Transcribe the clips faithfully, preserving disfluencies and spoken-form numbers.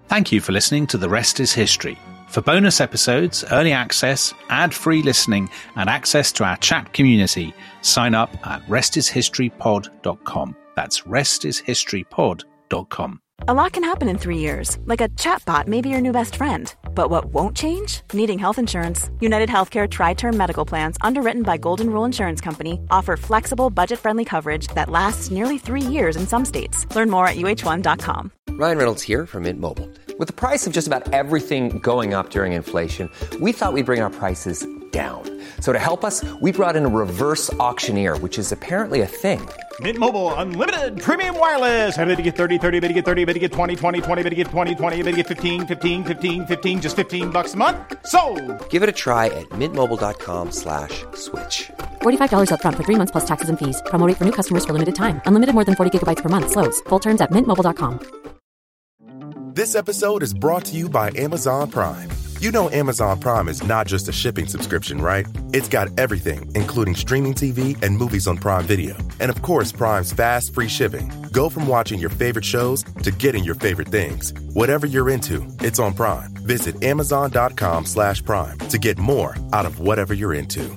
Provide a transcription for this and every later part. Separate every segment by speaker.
Speaker 1: Thank you for listening to The Rest is History. For bonus episodes, early access, ad-free listening, and access to our chat community, sign up at rest is history pod dot com. That's rest is history pod dot com.
Speaker 2: A lot can happen in three years, like a chatbot may be your new best friend. But what won't change? Needing health insurance. United Healthcare Tri-Term Medical Plans, underwritten by Golden Rule Insurance Company, offer flexible, budget-friendly coverage that lasts nearly three years in some states. Learn more at U H one dot com.
Speaker 3: Ryan Reynolds here from Mint Mobile. With the price of just about everything going up during inflation, we thought we'd bring our prices down. So to help us, we brought in a reverse auctioneer, which is apparently a thing.
Speaker 4: Mint Mobile Unlimited Premium Wireless. How to get thirty, thirty, how to get thirty, how to get twenty, twenty, twenty, how to get twenty, twenty, how to get fifteen, fifteen, fifteen, fifteen, just fifteen bucks a month? Sold!
Speaker 3: Give it a try at mintmobile.com slash switch.
Speaker 5: forty-five dollars up front for three months plus taxes and fees. Promo rate for new customers for limited time. Unlimited more than forty gigabytes per month. Slows full terms at mint mobile dot com.
Speaker 6: This episode is brought to you by Amazon Prime. You know Amazon Prime is not just a shipping subscription, right? It's got everything, including streaming T V and movies on Prime Video. And of course, Prime's fast, free shipping. Go from watching your favorite shows to getting your favorite things. Whatever you're into, it's on Prime. Visit amazon.com slash prime to get more out of whatever you're into.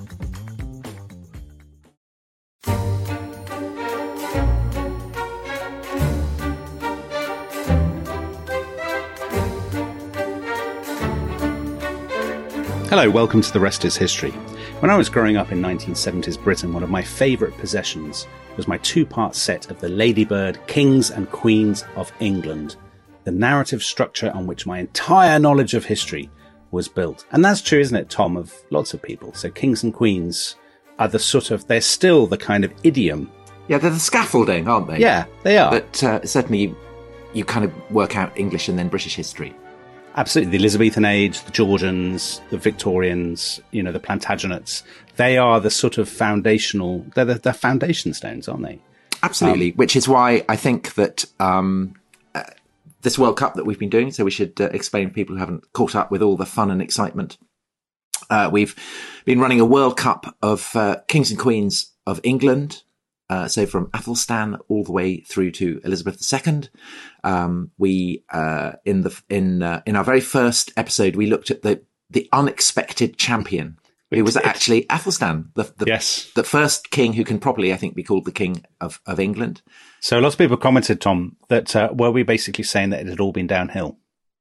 Speaker 1: Hello, welcome to The Rest is History. When I was growing up in nineteen seventies Britain, one of my favourite possessions was my two-part set of the Ladybird Kings and Queens of England, the narrative structure on which my entire knowledge of history was built. And that's true, isn't it, Tom, of lots of people. So Kings and Queens are the sort of, they're still the kind of idiom.
Speaker 7: Yeah, they're the scaffolding, aren't they?
Speaker 1: Yeah, they are.
Speaker 7: But uh, certainly you kind of work out English and then British history.
Speaker 1: Absolutely. The Elizabethan age, the Georgians, the Victorians, you know, the Plantagenets, they are the sort of foundational, they're the, the foundation stones, aren't they?
Speaker 7: Absolutely. Um, Which is why I think that um, uh, this World Cup that we've been doing, so we should uh, explain to people who haven't caught up with all the fun and excitement. Uh, we've been running a World Cup of uh, Kings and Queens of England. Uh, so from Athelstan all the way through to Elizabeth the Second. Um, we, uh, in the, in, uh, in our very first episode, we looked at the, the unexpected champion, who was actually Athelstan, the, the,
Speaker 1: yes.
Speaker 7: the first king who can properly, I think, be called the King of, of England.
Speaker 1: So lots of people commented, Tom, that, uh, were we basically saying that it had all been downhill,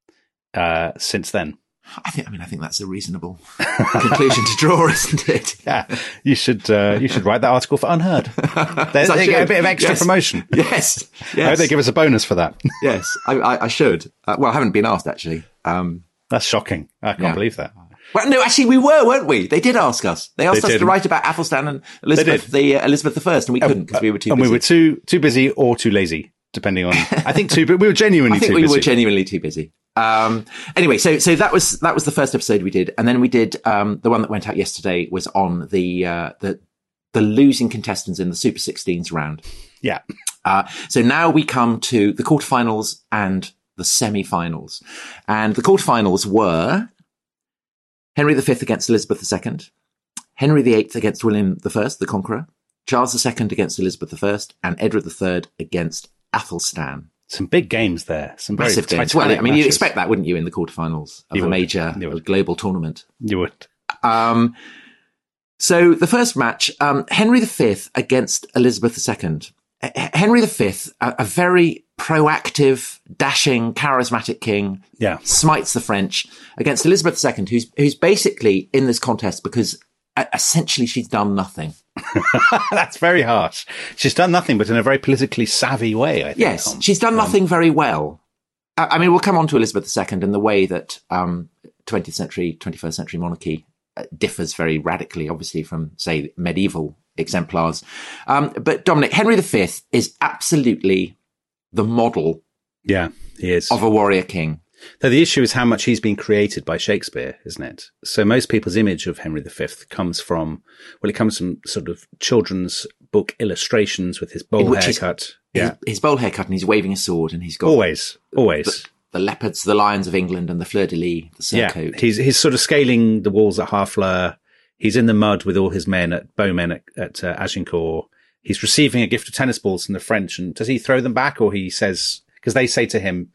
Speaker 1: uh, since then?
Speaker 7: I think, I mean, I think that's a reasonable conclusion to draw, isn't it?
Speaker 1: Yeah. You should, uh, you should write that article for Unheard. They, they get a bit of extra
Speaker 7: yes.
Speaker 1: promotion.
Speaker 7: Yes. yes.
Speaker 1: I hope they give us a bonus for that.
Speaker 7: Yes, I, I, I should. Uh, well, I haven't been asked, actually. Um,
Speaker 1: That's shocking. I can't
Speaker 7: yeah.
Speaker 1: believe that.
Speaker 7: Well, no, actually, we were, weren't we? They did ask us. They asked
Speaker 1: they
Speaker 7: us
Speaker 1: did.
Speaker 7: to write about Athelstan and Elizabeth, the uh, Elizabeth the First, and we couldn't because we were too
Speaker 1: and
Speaker 7: busy.
Speaker 1: we were too too busy or too lazy, depending on. I think too, but we were genuinely
Speaker 7: I think
Speaker 1: too
Speaker 7: we
Speaker 1: busy.
Speaker 7: were genuinely too busy. Um, anyway, so so that was that was the first episode we did, and then we did um, the one that went out yesterday was on the uh, the the losing contestants in the Super sixteens round.
Speaker 1: Yeah.
Speaker 7: Uh, so now we come to the quarterfinals and the semi-finals, and the quarterfinals were Henry the Fifth against Elizabeth the Second, Henry the Eighth against William the First, the Conqueror, Charles the Second against Elizabeth the First, and Edward the Third against Athelstan.
Speaker 1: Some big games there. Some very
Speaker 7: massive games. Well, I mean, you'd expect that, wouldn't you, in the quarterfinals of
Speaker 1: you
Speaker 7: a
Speaker 1: would.
Speaker 7: major global tournament?
Speaker 1: You would.
Speaker 7: Um, so the first match, um, Henry the Fifth against Elizabeth the Second. H- Henry the Fifth, a, a very proactive, dashing, charismatic king,
Speaker 1: yeah.
Speaker 7: smites the French against Elizabeth the Second, who's who's basically in this contest because uh, essentially she's done nothing.
Speaker 1: That's very harsh. She's done nothing, but in a very politically savvy way, I think.
Speaker 7: Yes,
Speaker 1: Tom.
Speaker 7: she's done nothing um, very well. I, I mean, we'll come on to Elizabeth the Second and the way that um, twentieth century, twenty-first century monarchy uh, differs very radically, obviously, from, say, medieval exemplars. Um, but Dominic, Henry the Fifth is absolutely the model
Speaker 1: yeah, he is.
Speaker 7: of a warrior king.
Speaker 1: Though the issue is how much he's been created by Shakespeare, isn't it? So most people's image of Henry the Fifth comes from, well, it comes from sort of children's book illustrations with his bowl haircut.
Speaker 7: Yeah. His, his bowl haircut, and he's waving a sword, and he's got...
Speaker 1: Always, always.
Speaker 7: The, the leopards, the lions of England, and the fleur-de-lis, the surcoat.
Speaker 1: Yeah, he's, he's sort of scaling the walls at Harfleur. He's in the mud with all his men, at bowmen at, at uh, Agincourt. He's receiving a gift of tennis balls from the French, and does he throw them back, or he says... Because they say to him...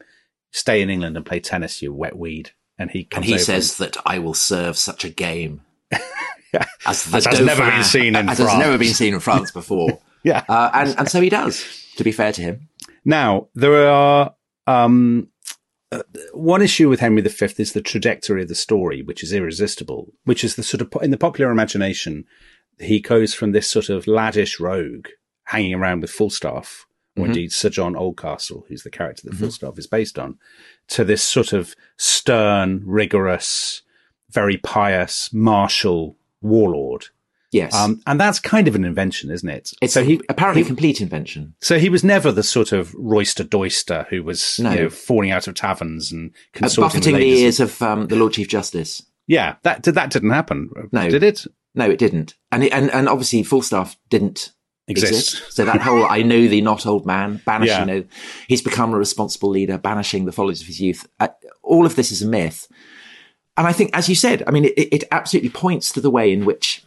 Speaker 1: stay in England and play tennis, you wet weed. And he comes
Speaker 7: and he
Speaker 1: over
Speaker 7: says and... that I will serve such a game as, the
Speaker 1: as has never been seen in
Speaker 7: as
Speaker 1: France.
Speaker 7: has never been seen in France before.
Speaker 1: yeah,
Speaker 7: uh, and and so he does. To be fair to him.
Speaker 1: Now there are um, uh, one issue with Henry the Fifth is the trajectory of the story, which is irresistible. Which is the sort of in the popular imagination, he goes from this sort of laddish rogue hanging around with Falstaff, or mm-hmm. indeed Sir John Oldcastle, who's the character that mm-hmm. Falstaff is based on, to this sort of stern, rigorous, very pious, martial warlord.
Speaker 7: Yes.
Speaker 1: Um, and that's kind of an invention, isn't it?
Speaker 7: It's
Speaker 1: so he,
Speaker 7: apparently
Speaker 1: he,
Speaker 7: a complete invention.
Speaker 1: So he was never the sort of roister-doister who was
Speaker 7: no.
Speaker 1: you know, falling out of taverns and
Speaker 7: uh,
Speaker 1: consulting
Speaker 7: buffeting
Speaker 1: with
Speaker 7: the
Speaker 1: ladies.
Speaker 7: ears of um, the Lord Chief Justice.
Speaker 1: Yeah, that that didn't happen.
Speaker 7: No.
Speaker 1: Did it?
Speaker 7: No, it didn't. And it, and, and obviously Falstaff didn't
Speaker 1: Exist.
Speaker 7: exist. So that whole I know thee not, old man, banishing,
Speaker 1: Yeah.
Speaker 7: you know, he's become a responsible leader, banishing the follies of his youth. Uh, all of this is a myth. And I think, as you said, I mean, it, it absolutely points to the way in which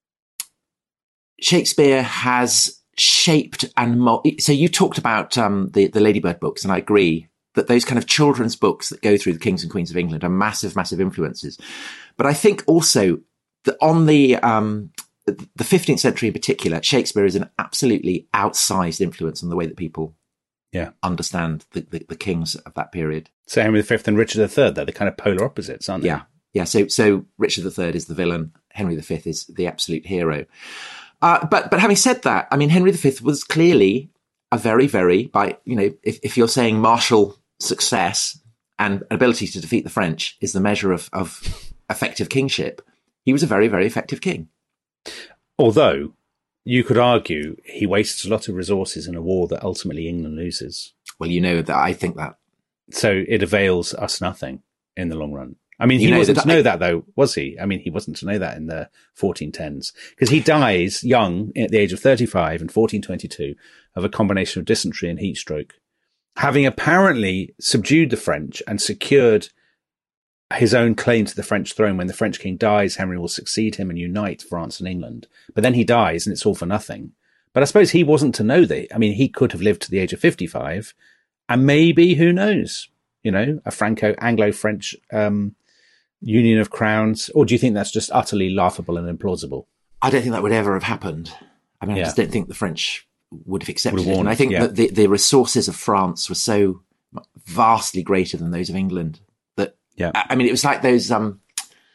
Speaker 7: Shakespeare has shaped and mol- so you talked about um, the the Ladybird books, and I agree that those kind of children's books that go through the kings and queens of England are massive, massive influences. But I think also that on the um, the fifteenth century in particular, Shakespeare is an absolutely outsized influence on the way that people
Speaker 1: yeah.
Speaker 7: understand the, the, the kings of that period.
Speaker 1: So Henry the Fifth and Richard the Third, they're the kind of polar opposites, aren't they?
Speaker 7: Yeah, yeah. So so Richard the Third is the villain, Henry the Fifth is the absolute hero. Uh, but but having said that, I mean, Henry the Fifth was clearly a very, very, by, you know, if, if you're saying martial success and ability to defeat the French is the measure of, of effective kingship, he was a very, very effective king.
Speaker 1: Although you could argue he wasted a lot of resources in a war that ultimately England loses.
Speaker 7: Well, you know that I think that.
Speaker 1: So it avails us nothing in the long run. I mean, he
Speaker 7: You know
Speaker 1: wasn't
Speaker 7: that
Speaker 1: to know
Speaker 7: I-
Speaker 1: that, though, was he? I mean, he wasn't to know that in the fourteen tens, because he dies young at the age of thirty-five in fourteen twenty-two of a combination of dysentery and heat stroke, having apparently subdued the French and secured his own claim to the French throne. When the French king dies, Henry will succeed him and unite France and England. But then he dies and it's all for nothing. But I suppose he wasn't to know that. I mean, he could have lived to the age of fifty-five and maybe, who knows, you know, a Franco-Anglo-French um, union of crowns. Or do you think that's just utterly laughable and implausible?
Speaker 7: I don't think that would ever have happened. I mean,
Speaker 1: Yeah.
Speaker 7: I just don't think the French would have accepted
Speaker 1: Would have
Speaker 7: it. And
Speaker 1: won,
Speaker 7: I think
Speaker 1: yeah.
Speaker 7: that the, the resources of France were so vastly greater than those of England that,
Speaker 1: Yeah.
Speaker 7: I I mean, it was like those um,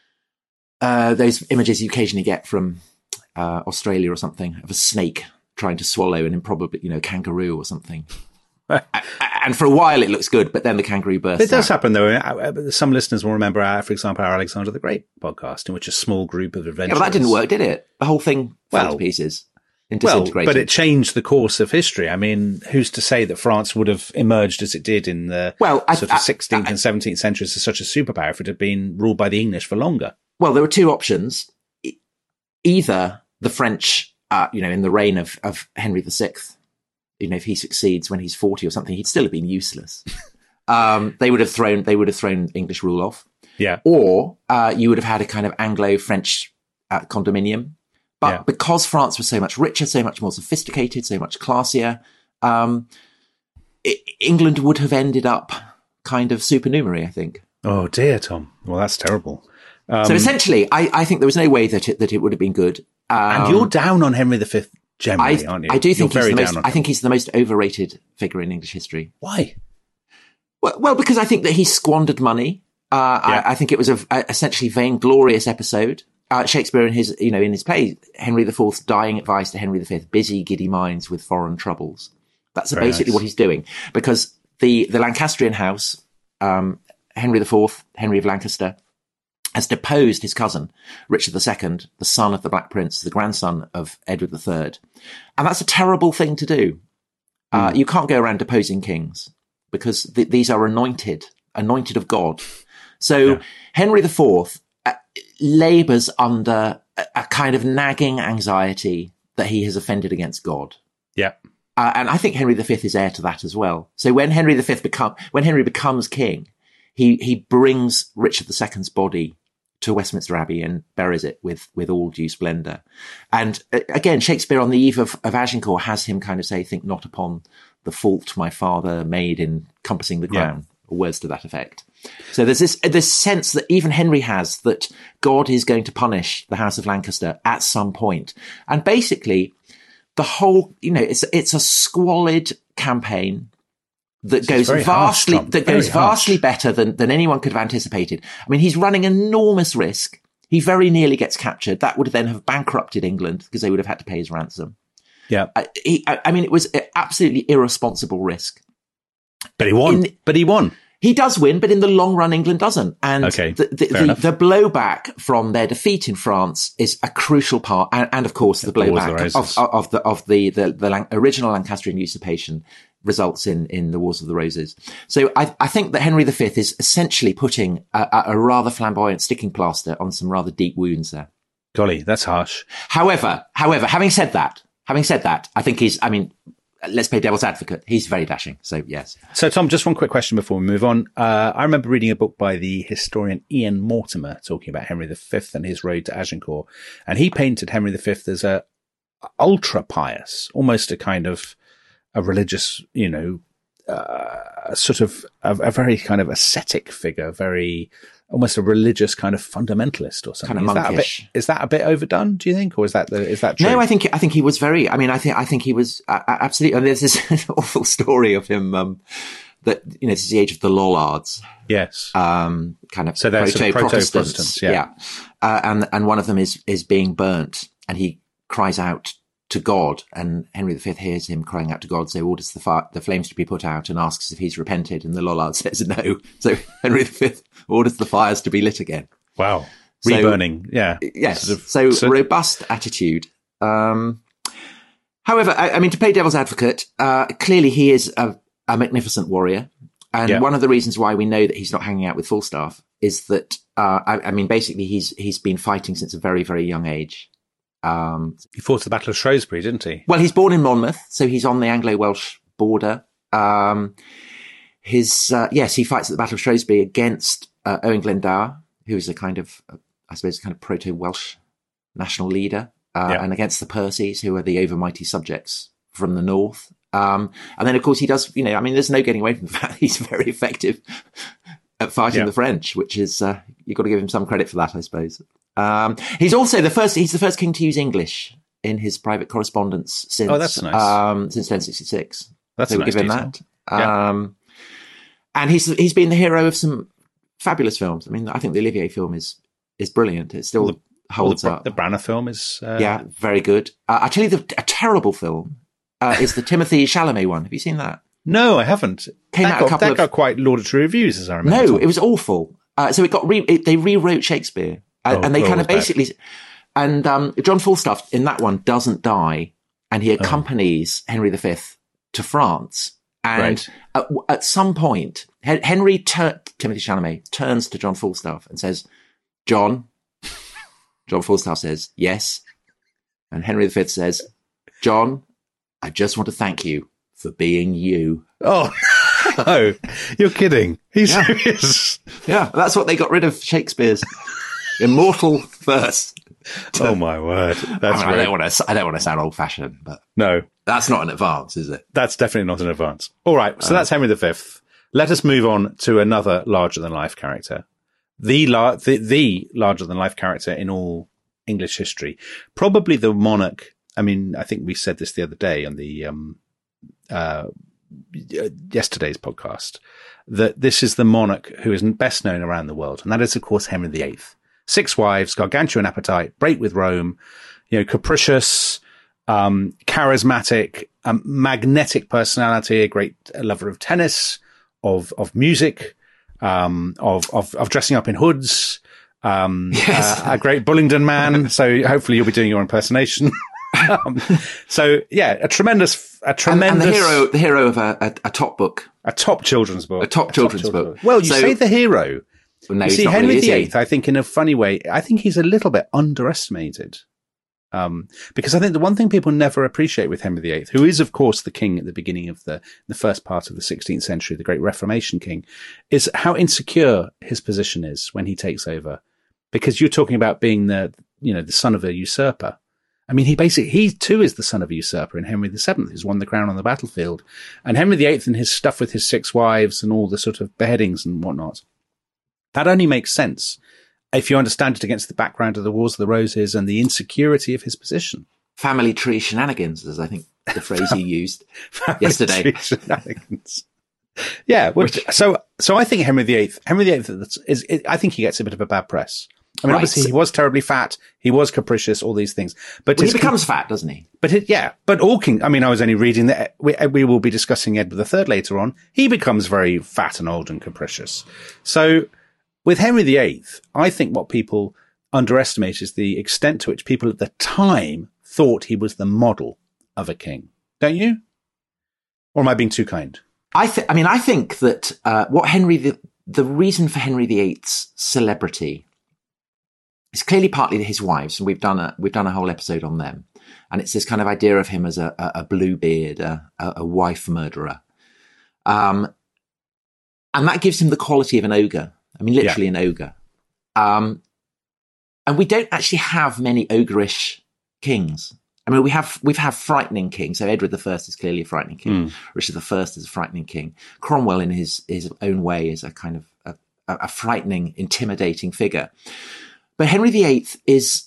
Speaker 7: uh, those images you occasionally get from uh, Australia or something of a snake trying to swallow an improbably, you know, kangaroo or something. A- and for a while it looks good, but then the kangaroo bursts
Speaker 1: It does
Speaker 7: out.
Speaker 1: happen, though. Some listeners will remember, our, for example, our Alexander the Great podcast, in which a small group of
Speaker 7: Yeah,
Speaker 1: adventurers...
Speaker 7: but that didn't work, did it? The whole thing fell
Speaker 1: Well,
Speaker 7: to pieces and
Speaker 1: Well,
Speaker 7: disintegrated.
Speaker 1: but it changed the course of history. I mean, who's to say that France would have emerged as it did in the
Speaker 7: Well, I-
Speaker 1: sort of
Speaker 7: I-
Speaker 1: sixteenth
Speaker 7: I-
Speaker 1: and seventeenth centuries as such a superpower if it had been ruled by the English for longer?
Speaker 7: Well, there were two options. E- Either the French, uh, you know, in the reign of, of Henry the Sixth, you know, if he succeeds when he's forty or something, he'd still have been useless. um, they would have thrown, they would have thrown English rule off.
Speaker 1: Yeah.
Speaker 7: Or uh, you would have had a kind of Anglo-French uh, condominium. But
Speaker 1: Yeah.
Speaker 7: because France was so much richer, so much more sophisticated, so much classier, um, I- England would have ended up kind of supernumerary, I think.
Speaker 1: Oh, dear, Tom. Well, that's terrible. Um,
Speaker 7: So essentially, I, I think there was no way that it, that it would have been good. Um,
Speaker 1: and you're down on Henry the Fifth generally,
Speaker 7: I,
Speaker 1: aren't you?
Speaker 7: I do think
Speaker 1: You're
Speaker 7: he's
Speaker 1: very
Speaker 7: the
Speaker 1: down
Speaker 7: most.
Speaker 1: on
Speaker 7: I
Speaker 1: him.
Speaker 7: think he's the most overrated figure in English history.
Speaker 1: Why?
Speaker 7: Well, well because I think that he squandered money. Uh,
Speaker 1: Yeah.
Speaker 7: I, I think it was a, a essentially vainglorious episode. Uh, Shakespeare, in his you know in his play, Henry the Fourth's dying advice to Henry the Fifth: busy, giddy minds with foreign troubles. That's
Speaker 1: Very
Speaker 7: basically
Speaker 1: nice.
Speaker 7: what he's doing, because the the Lancastrian house, um, Henry the Fourth, Henry of Lancaster, has deposed his cousin, Richard the Second, the son of the Black Prince, the grandson of Edward the Third. And that's a terrible thing to do. Uh, you can't go around deposing kings, because th- these are anointed, anointed of God. So
Speaker 1: Yeah.
Speaker 7: Henry the Fourth uh, labours under a, a kind of nagging anxiety that he has offended against God.
Speaker 1: Yeah.
Speaker 7: Uh, and I think Henry the Fifth is heir to that as well. So when Henry the Fifth become, when Henry becomes king, he, he brings Richard the Second's body to Westminster Abbey and buries it with, with all due splendour. And uh, again, Shakespeare on the eve of, of Agincourt has him kind of say, think not upon the fault my father made in compassing the
Speaker 1: Yeah.
Speaker 7: crown. or words to that effect. So there's this this sense that even Henry has that God is going to punish the House of Lancaster at some point. And basically, the whole, you know, it's it's a squalid campaign that
Speaker 1: This
Speaker 7: goes vastly
Speaker 1: harsh,
Speaker 7: that
Speaker 1: very
Speaker 7: goes vastly
Speaker 1: harsh.
Speaker 7: better than than anyone could have anticipated. I mean, he's running enormous risk. He very nearly gets captured. That would then have bankrupted England because they would have had to pay his ransom.
Speaker 1: Yeah.
Speaker 7: I, he, I, I mean, it was an absolutely irresponsible risk.
Speaker 1: But he won.
Speaker 7: In-
Speaker 1: but he won.
Speaker 7: He does win, but in the long run, England doesn't. And
Speaker 1: Okay,
Speaker 7: the, the,
Speaker 1: fair
Speaker 7: the,
Speaker 1: enough.
Speaker 7: the blowback from their defeat in France is a crucial part. And, and of course, the
Speaker 1: The Wars of the
Speaker 7: blowback of,
Speaker 1: Roses.
Speaker 7: of, of the, of the, the, the Lan- original Lancastrian usurpation results in, in the Wars of the Roses. So I, I think that Henry the Fifth is essentially putting a, a rather flamboyant sticking plaster on some rather deep wounds there.
Speaker 1: Golly, that's harsh.
Speaker 7: However, however, having said that, having said that, I think he's, I mean, let's play devil's advocate. He's very dashing. So yes.
Speaker 1: So, Tom, just one quick question before we move on. Uh, I remember reading a book by the historian Ian Mortimer talking about Henry the Fifth and his road to Agincourt. And he painted Henry the Fifth as a ultra pious, almost a kind of a religious, you know, uh, sort of a, a very kind of ascetic figure, very almost a religious kind of fundamentalist or something.
Speaker 7: Kind of
Speaker 1: is that a bit,
Speaker 7: monkish.
Speaker 1: is that a bit overdone, do you think? Or is that the, is that true?
Speaker 7: No, I think I think he was very. I mean, I think I think he was uh, absolutely. And there's this awful story of him um, that you know this is the age of the Lollards,
Speaker 1: Yes.
Speaker 7: um, kind of
Speaker 1: So they're sort of
Speaker 7: proto-Protestants,
Speaker 1: proto-Protestants, yeah.
Speaker 7: Uh, and and one of them is is being burnt, and he cries out to God, and Henry the Fifth hears him crying out to God, so orders the fire, the flames to be put out, and asks if he's repented, and the Lollard says no. So Henry the Fifth orders the fires to be lit again.
Speaker 1: Wow.
Speaker 7: So-
Speaker 1: Reburning. Yeah.
Speaker 7: Yes.
Speaker 1: Sort of-
Speaker 7: so,
Speaker 1: so-
Speaker 7: robust attitude. Um, however, I, I mean, to play devil's advocate, uh, clearly he is a, a magnificent warrior. And
Speaker 1: Yeah.
Speaker 7: one of the reasons why we know that he's not hanging out with Falstaff is that, uh, I, I mean, basically he's, he's been fighting since a very, very young age. Um,
Speaker 1: He fought at the Battle of Shrewsbury, didn't he?
Speaker 7: well, he's born in Monmouth, so he's on the Anglo-Welsh border. Um, his, uh, yes, he fights at the Battle of Shrewsbury against, uh, Owen Glendower, who is a kind of, uh, I suppose, a kind of proto-Welsh national leader, uh,
Speaker 1: Yeah.
Speaker 7: and against the Percys, who are the overmighty subjects from the north. Um, and then, of course, he does, you know, I mean, there's no getting away from the fact that he's very effective at fighting
Speaker 1: Yeah.
Speaker 7: the French, which is, uh, you've got to give him some credit for that, I suppose. Um, he's also the first, he's the first king to use English in his private correspondence since,
Speaker 1: Oh, that's nice.
Speaker 7: um, since ten sixty-six.
Speaker 1: That's
Speaker 7: So
Speaker 1: a
Speaker 7: we'll
Speaker 1: nice
Speaker 7: give him
Speaker 1: detail.
Speaker 7: that.
Speaker 1: Yeah.
Speaker 7: Um, and he's, he's been the hero of some fabulous films. I mean, I think the Olivier film is, is brilliant. It still
Speaker 1: Well, the-
Speaker 7: holds
Speaker 1: well, the,
Speaker 7: up.
Speaker 1: the Branagh film is... Uh,
Speaker 7: Yeah, very good. Uh, I tell you, the, a terrible film uh, is the Timothy Chalamet one. Have you seen that?
Speaker 1: No, I haven't.
Speaker 7: Came
Speaker 1: that
Speaker 7: out a
Speaker 1: got,
Speaker 7: couple
Speaker 1: that
Speaker 7: of-
Speaker 1: got quite laudatory reviews, as I remember.
Speaker 7: No,
Speaker 1: Tom.
Speaker 7: it was awful. Uh, so it got re- it, they rewrote Shakespeare, uh,
Speaker 1: Oh,
Speaker 7: and they
Speaker 1: oh,
Speaker 7: kind
Speaker 1: it
Speaker 7: of
Speaker 1: was bad.
Speaker 7: basically. And um, John Falstaff in that one doesn't die, and
Speaker 1: Oh.
Speaker 7: he accompanies Henry the Fifth to France. And
Speaker 1: Right.
Speaker 7: at, at some point, Hen- Henry tur- Timothy Chalamet turns to John Falstaff and says, "John." John Falstaff says, "Yes," and Henry the Fifth says, "John, I just want to thank you for being you."
Speaker 1: Oh, no. You're kidding. He's
Speaker 7: Yeah.
Speaker 1: serious.
Speaker 7: Yeah, that's what they got rid of Shakespeare's immortal verse.
Speaker 1: Oh, my word. That's
Speaker 7: I, mean, I
Speaker 1: right.
Speaker 7: don't want to. I don't want to sound old-fashioned, but
Speaker 1: No,
Speaker 7: that's not an advance, is it?
Speaker 1: that's definitely not an advance. All right. So that's Henry the Fifth. Let us move on to another larger-than-life character. The, lar- the, the larger-than-life character in all English history. Probably the monarch. I mean, I think we said this the other day on the um, uh, yesterday's podcast, that this is the monarch who is best known around the world. And that is, of course, Henry the Eighth. Six wives, gargantuan appetite, break with Rome, you know, capricious, um, charismatic, um, magnetic personality, a great lover of tennis, of, of music, um, of, of, of dressing up in hoods, um,
Speaker 7: Yes.
Speaker 1: uh, a great Bullingdon man. So hopefully you'll be doing your impersonation. um, so yeah, a tremendous, a
Speaker 7: And,
Speaker 1: tremendous,
Speaker 7: and the hero, the hero of a, a, a top book.
Speaker 1: a top children's book,
Speaker 7: A top children's book.
Speaker 1: Well, you
Speaker 7: So-
Speaker 1: say the hero.
Speaker 7: No,
Speaker 1: You
Speaker 7: he's
Speaker 1: see,
Speaker 7: not
Speaker 1: Henry
Speaker 7: really, is
Speaker 1: the
Speaker 7: he?
Speaker 1: Eighth, I think, in a funny way, I think he's a little bit underestimated. Um, because I think the one thing people never appreciate with Henry the Eighth, who is, of course, the king at the beginning of the, the first part of the sixteenth century, the Great Reformation king, is how insecure his position is when he takes over. Because you're talking about being the, you know, the son of a usurper. I mean, he basically, he too is the son of a usurper, and Henry the Seventh, who's won the crown on the battlefield. And Henry the Eighth and his stuff with his six wives and all the sort of beheadings and whatnot. That only makes sense if you understand it against the background of the Wars of the Roses and the insecurity of his position.
Speaker 7: Family tree shenanigans, as I think the phrase you used
Speaker 1: Family
Speaker 7: yesterday.
Speaker 1: tree shenanigans. Yeah. Which, so, so I think Henry the Eighth, Henry the Eighth is, is, is, I think he gets a bit of a bad press. I mean,
Speaker 7: Right.
Speaker 1: obviously he was terribly fat. He was capricious, all these things. But
Speaker 7: Well, he
Speaker 1: his-
Speaker 7: becomes fat, doesn't he?
Speaker 1: But it, yeah, but all king, I mean, I was only reading that we, we will be discussing Edward the Third later on. He becomes very fat and old and capricious. So with Henry the Eighth, I think what people underestimate is the extent to which people at the time thought he was the model of a king. Don't you? Or am I being too kind?
Speaker 7: I th- I mean, I think that uh, what Henry the the reason for Henry the Eighth's celebrity is clearly partly his wives, and we've done a we've done a whole episode on them, and it's this kind of idea of him as a, a, a Bluebeard, a, a, a wife murderer, um, and that gives him the quality of an ogre. I mean, literally
Speaker 1: Yeah.
Speaker 7: an ogre. Um, and we don't actually have many ogreish kings. I mean, we have we've have frightening kings. So Edward the First is clearly a frightening king. Richard the First is a frightening king. Cromwell, in his his own way, is a kind of a, a frightening, intimidating figure. But Henry the Eighth is,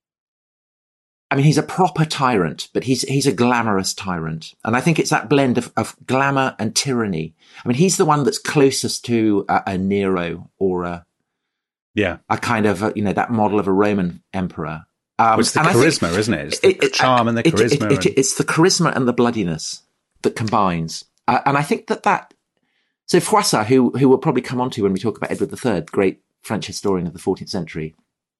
Speaker 7: I mean, he's a proper tyrant, but he's he's a glamorous tyrant, and I think it's that blend of, of glamour and tyranny. I mean, he's the one that's closest to a, a Nero or a
Speaker 1: Yeah.
Speaker 7: a kind of a, you know, that model of a Roman emperor. Um,
Speaker 1: Well, it's the
Speaker 7: and I think
Speaker 1: charisma, isn't it? It's the charm and the
Speaker 7: it- it-
Speaker 1: charisma
Speaker 7: it-
Speaker 1: and-
Speaker 7: it's the charisma and the bloodiness that combines. Uh, and I think that that, so Froissart, who, who we'll probably come on to when we talk about Edward the Third, great French historian of the fourteenth century,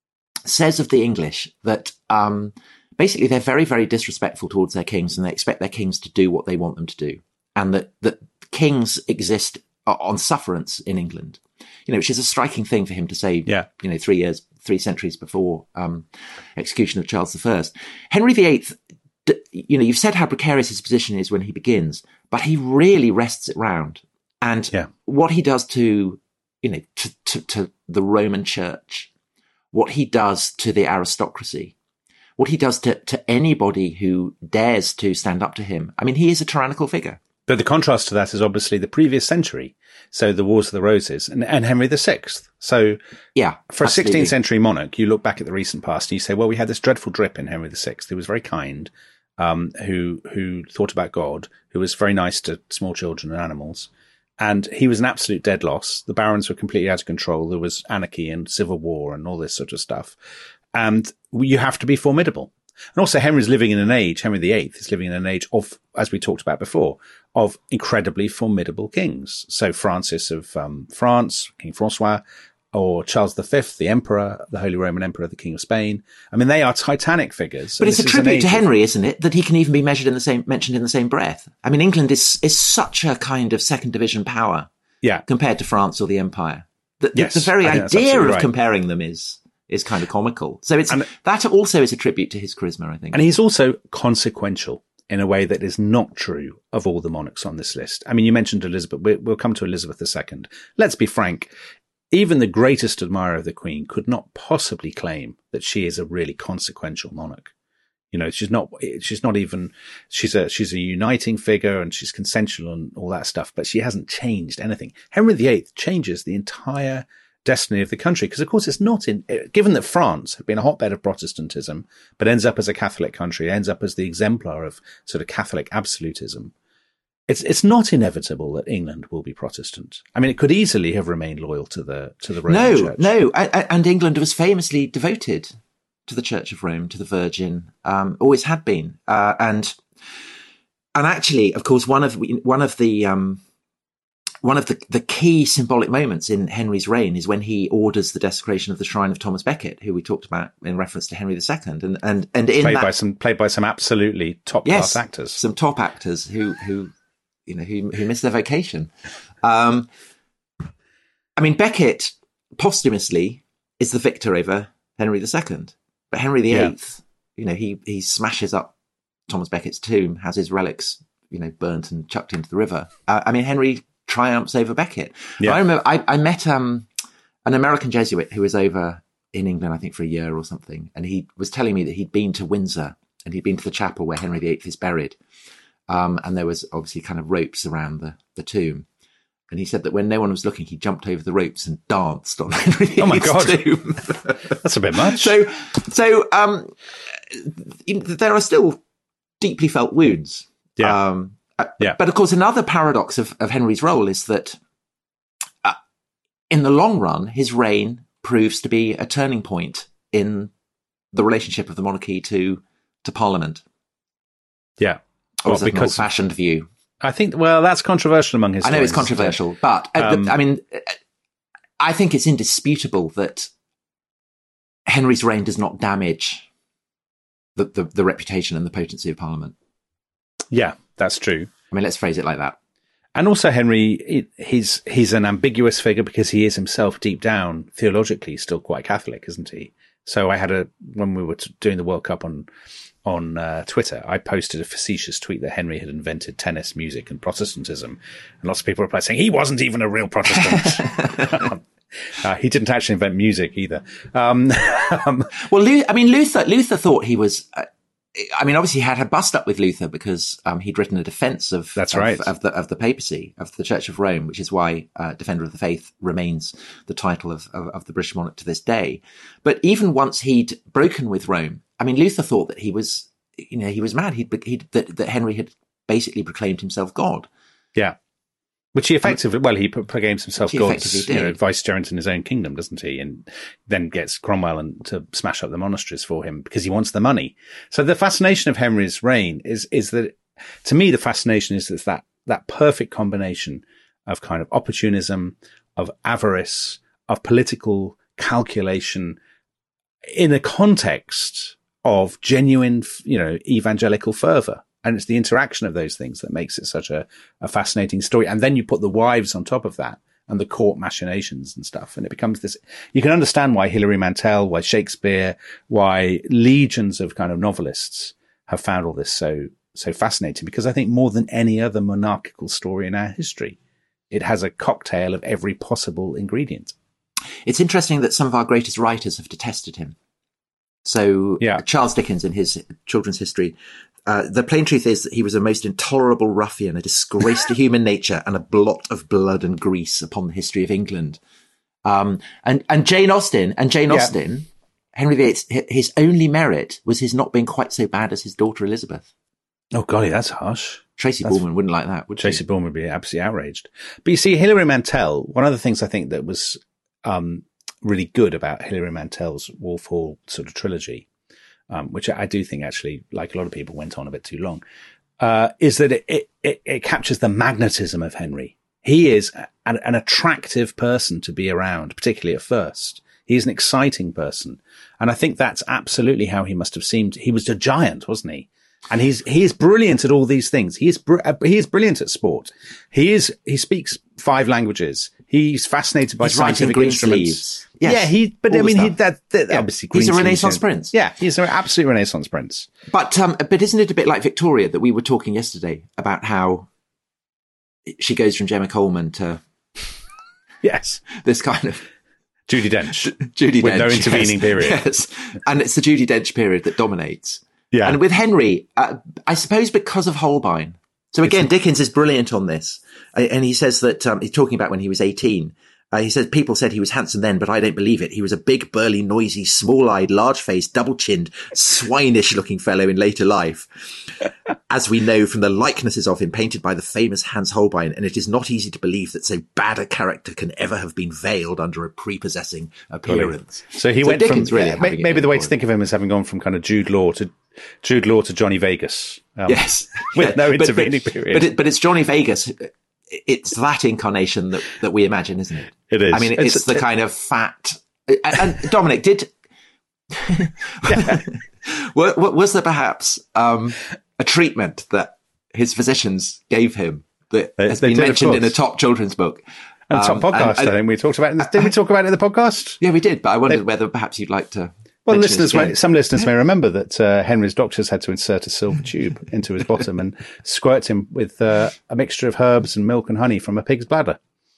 Speaker 7: says of the English that, um, basically they're very, very disrespectful towards their kings, and they expect their kings to do what they want them to do. And that, that kings exist on sufferance in England, you know, which is a striking thing for him to say,
Speaker 1: Yeah.
Speaker 7: you know, three years, three centuries before, um, execution of Charles the First. Henry the Eighth, d- you know, you've said how precarious his position is when he begins, but he really wrests it round. And
Speaker 1: Yeah.
Speaker 7: what he does to, you know, to, to, to the Roman Church, what he does to the aristocracy, what he does to, to anybody who dares to stand up to him. I mean, he is a tyrannical figure.
Speaker 1: But the contrast to that is obviously the previous century. So the Wars of the Roses and, and Henry the Sixth. So
Speaker 7: Yeah.
Speaker 1: for a
Speaker 7: absolutely.
Speaker 1: sixteenth century monarch, you look back at the recent past and you say, well, we had this dreadful drip in Henry the Sixth who was very kind, um, who, who thought about God, who was very nice to small children and animals. And he was an absolute dead loss. The barons were completely out of control. There was anarchy and civil war and all this sort of stuff. And you have to be formidable. And also Henry's living in an age, Henry the Eighth is living in an age of, as we talked about before, of incredibly formidable kings. So Francis of um, France, King Francois, or Charles the Fifth, the Emperor, the Holy Roman Emperor, the King of Spain. I mean, they are titanic figures.
Speaker 7: But
Speaker 1: And
Speaker 7: it's a
Speaker 1: this is an
Speaker 7: tribute
Speaker 1: age
Speaker 7: to
Speaker 1: of-
Speaker 7: Henry, isn't it? That he can even be measured in the same, mentioned in the same breath. I mean, England is, is such a kind of second division power
Speaker 1: Yeah.
Speaker 7: compared to France or the Empire. The, the-
Speaker 1: Yes,
Speaker 7: the very
Speaker 1: I think that's
Speaker 7: idea
Speaker 1: absolutely
Speaker 7: of
Speaker 1: right.
Speaker 7: comparing them is, is kind of comical. So it's,
Speaker 1: And-
Speaker 7: that also is a tribute to his charisma, I think.
Speaker 1: And he's also consequential in a way that is not true of all the monarchs on this list. I mean, you mentioned Elizabeth. We- We'll come to Elizabeth the Second. Let's be frank. Even the greatest admirer of the Queen could not possibly claim that she is a really consequential monarch. You know, she's not, she's not even, she's a, she's a uniting figure and she's consensual and all that stuff, but she hasn't changed anything. Henry the Eighth changes the entire destiny of the country because, of course, it's not in, given that France had been a hotbed of Protestantism, but ends up as a Catholic country, ends up as the exemplar of sort of Catholic absolutism. It's, it's not inevitable that England will be Protestant. I mean, it could easily have remained loyal to the, to the Roman
Speaker 7: no,
Speaker 1: Church.
Speaker 7: no. a- a- And England was famously devoted to the Church of Rome, to the Virgin, um, always had been. Uh, and, and actually, of course, one of, one of the, um, one of the, the key symbolic moments in Henry's reign is when he orders the desecration of the shrine of Thomas Becket, who we talked about in reference to Henry the Second. And, and, and in
Speaker 1: Played
Speaker 7: that,
Speaker 1: by some, played by some absolutely top
Speaker 7: yes,
Speaker 1: class actors.
Speaker 7: some top actors who, who, you know, who, who missed their vocation. Um, I mean, Becket posthumously is the victor over Henry the Second, but Henry the
Speaker 1: Yeah.
Speaker 7: Eighth, you know, he, he smashes up Thomas Becket's tomb, has his relics, you know, burnt and chucked into the river. Uh, I mean, Henry triumphs over Becket.
Speaker 1: Yeah.
Speaker 7: I remember I, I met, um, an American Jesuit who was over in England, I think for a year or something. And he was telling me that he'd been to Windsor and he'd been to the chapel where Henry the Eighth is buried. Um, and there was obviously kind of ropes around the, the tomb. And he said that when no one was looking, he jumped over the ropes and danced on Henry the Eighth's
Speaker 1: Oh my God.
Speaker 7: tomb.
Speaker 1: That's a bit much.
Speaker 7: So, so um, there are still deeply felt wounds.
Speaker 1: Yeah.
Speaker 7: Um,
Speaker 1: yeah.
Speaker 7: But of course, another paradox of, of Henry's role is that uh, in the long run, his reign proves to be a turning point in the relationship of the monarchy to to Parliament.
Speaker 1: Yeah.
Speaker 7: Or
Speaker 1: Well,
Speaker 7: is it an
Speaker 1: because
Speaker 7: old-fashioned view?
Speaker 1: I think, well, that's controversial among
Speaker 7: I
Speaker 1: historians.
Speaker 7: know it's controversial, but uh,
Speaker 1: Um,
Speaker 7: the, I mean, I think it's indisputable that Henry's reign does not damage the, the, the reputation and the potency of Parliament.
Speaker 1: Yeah, that's true.
Speaker 7: I mean, let's phrase it like that.
Speaker 1: And also, Henry, it, he's he's an ambiguous figure because he is himself deep down theologically still quite Catholic, isn't he? So I had a when we were t- doing the World Cup on on uh, Twitter, I posted a facetious tweet that Henry had invented tennis, music, and Protestantism, and lots of people replied saying he wasn't even a real Protestant. uh, he didn't actually invent music either. Um, um,
Speaker 7: well, Lu- I mean, Luther Luther thought he was. Uh, I mean, obviously, he had a bust up with Luther because um, he'd written a defense of
Speaker 1: That's
Speaker 7: of,
Speaker 1: right.
Speaker 7: of the of the papacy, of the Church of Rome, which is why uh, Defender of the Faith remains the title of, of of the British monarch to this day. But even once he'd broken with Rome, I mean, Luther thought that he was, you know, he was mad. He'd, he'd that that Henry had basically proclaimed himself God.
Speaker 1: yeah. Which he effectively, well, he proclaims himself
Speaker 7: Which he
Speaker 1: God's
Speaker 7: effectively
Speaker 1: you know,
Speaker 7: did.
Speaker 1: vicegerent in his own kingdom, doesn't he? And then gets Cromwell and to smash up the monasteries for him because he wants the money. So the fascination of Henry's reign is, is that, to me, the fascination is that, that that perfect combination of kind of opportunism, of avarice, of political calculation in a context of genuine, you know, evangelical fervor. And it's the interaction of those things that makes it such a, a fascinating story. And then you put the wives on top of that and the court machinations and stuff. And it becomes this, you can understand why Hilary Mantel, why Shakespeare, why legions of kind of novelists have found all this so, so fascinating, because I think more than any other monarchical story in our history, it has a cocktail of every possible ingredient.
Speaker 7: It's interesting that some of our greatest writers have detested him. So
Speaker 1: Yeah.
Speaker 7: Charles Dickens in his children's history, uh, the plain truth is that he was a most intolerable ruffian, a disgrace to human nature, and a blot of blood and grease upon the history of England. Um, and, and Jane Austen, and Jane
Speaker 1: Yeah.
Speaker 7: Austen, Henry the Eighth, his only merit was his not being quite so bad as his daughter Elizabeth.
Speaker 1: Oh, golly, that's harsh.
Speaker 7: Tracy
Speaker 1: That's-
Speaker 7: Borman wouldn't like that, would
Speaker 1: Tracy
Speaker 7: she?
Speaker 1: Bourne would be absolutely outraged. But you see, Hilary Mantel, one of the things I think that was um, really good about Hilary Mantel's Wolf Hall sort of trilogy, um, which I do think actually, like a lot of people, went on a bit too long, uh, is that it, it, it, it captures the magnetism of Henry. He is an, an attractive person to be around, particularly at first. He's an exciting person. And I think that's absolutely how he must have seemed. He was a giant, wasn't he? And he's, he is brilliant at all these things. He is, br- he is brilliant at sport. He is, he speaks five languages. He's fascinated by
Speaker 7: He's writing
Speaker 1: scientific
Speaker 7: green
Speaker 1: instruments.
Speaker 7: sleeves. Yes,
Speaker 1: yeah, he, but
Speaker 7: all
Speaker 1: I
Speaker 7: the
Speaker 1: mean, he,
Speaker 7: stuff.
Speaker 1: that, that
Speaker 7: Yeah.
Speaker 1: obviously,
Speaker 7: He's a
Speaker 1: green sleeves,
Speaker 7: Renaissance
Speaker 1: you know.
Speaker 7: prince.
Speaker 1: Yeah, he's an absolute Renaissance prince.
Speaker 7: But, um, but isn't it a bit like Victoria that we were talking yesterday about how she goes from Gemma Coleman to
Speaker 1: Yes.
Speaker 7: this kind of
Speaker 1: Judi Dench.
Speaker 7: Judi
Speaker 1: With
Speaker 7: Dench,
Speaker 1: no intervening
Speaker 7: yes,
Speaker 1: period.
Speaker 7: Yes, and it's the Judi Dench period that dominates.
Speaker 1: Yeah.
Speaker 7: And with Henry, uh, I suppose because of Holbein. So again, Dickens is brilliant on this, Uh, and he says that um, he's talking about when he was eighteen. Uh, he says people said he was handsome then, but I don't believe it. He was a big, burly, noisy, small-eyed, large-faced, double-chinned, swinish-looking fellow in later life, as we know from the likenesses of him painted by the famous Hans Holbein. And it is not easy to believe that so bad a character can ever have been veiled under a prepossessing appearance.
Speaker 1: So he
Speaker 7: So
Speaker 1: went
Speaker 7: Dickens
Speaker 1: from,
Speaker 7: really
Speaker 1: yeah,
Speaker 7: having it
Speaker 1: maybe the way
Speaker 7: going
Speaker 1: to think of him is having gone from kind of Jude Law to Jude Law to Johnny Vegas. Um,
Speaker 7: Yes.
Speaker 1: With
Speaker 7: Yeah.
Speaker 1: no
Speaker 7: But-
Speaker 1: intervening
Speaker 7: but,
Speaker 1: period.
Speaker 7: But, it, but it's Johnny Vegas. It's that incarnation that, that we imagine, isn't it?
Speaker 1: It is.
Speaker 7: I mean, it's,
Speaker 1: It's-
Speaker 7: the kind of fat. And, and Dominic, did. was, was there perhaps um, a treatment that his physicians gave him that
Speaker 1: They-
Speaker 7: has
Speaker 1: they
Speaker 7: been
Speaker 1: did, of
Speaker 7: mentioned in a
Speaker 1: course.
Speaker 7: top children's book?
Speaker 1: and top
Speaker 7: Um,
Speaker 1: podcast,
Speaker 7: and-
Speaker 1: I think we talked about it. Did we talk about it in the podcast?
Speaker 7: Yeah, we did, but I wondered whether perhaps you'd like to.
Speaker 1: Well,
Speaker 7: mention it
Speaker 1: listeners,
Speaker 7: again.
Speaker 1: may, some listeners may remember that uh, Henry's doctors had to insert a silver tube into his bottom and squirt him with uh, a mixture of herbs and milk and honey from a pig's bladder.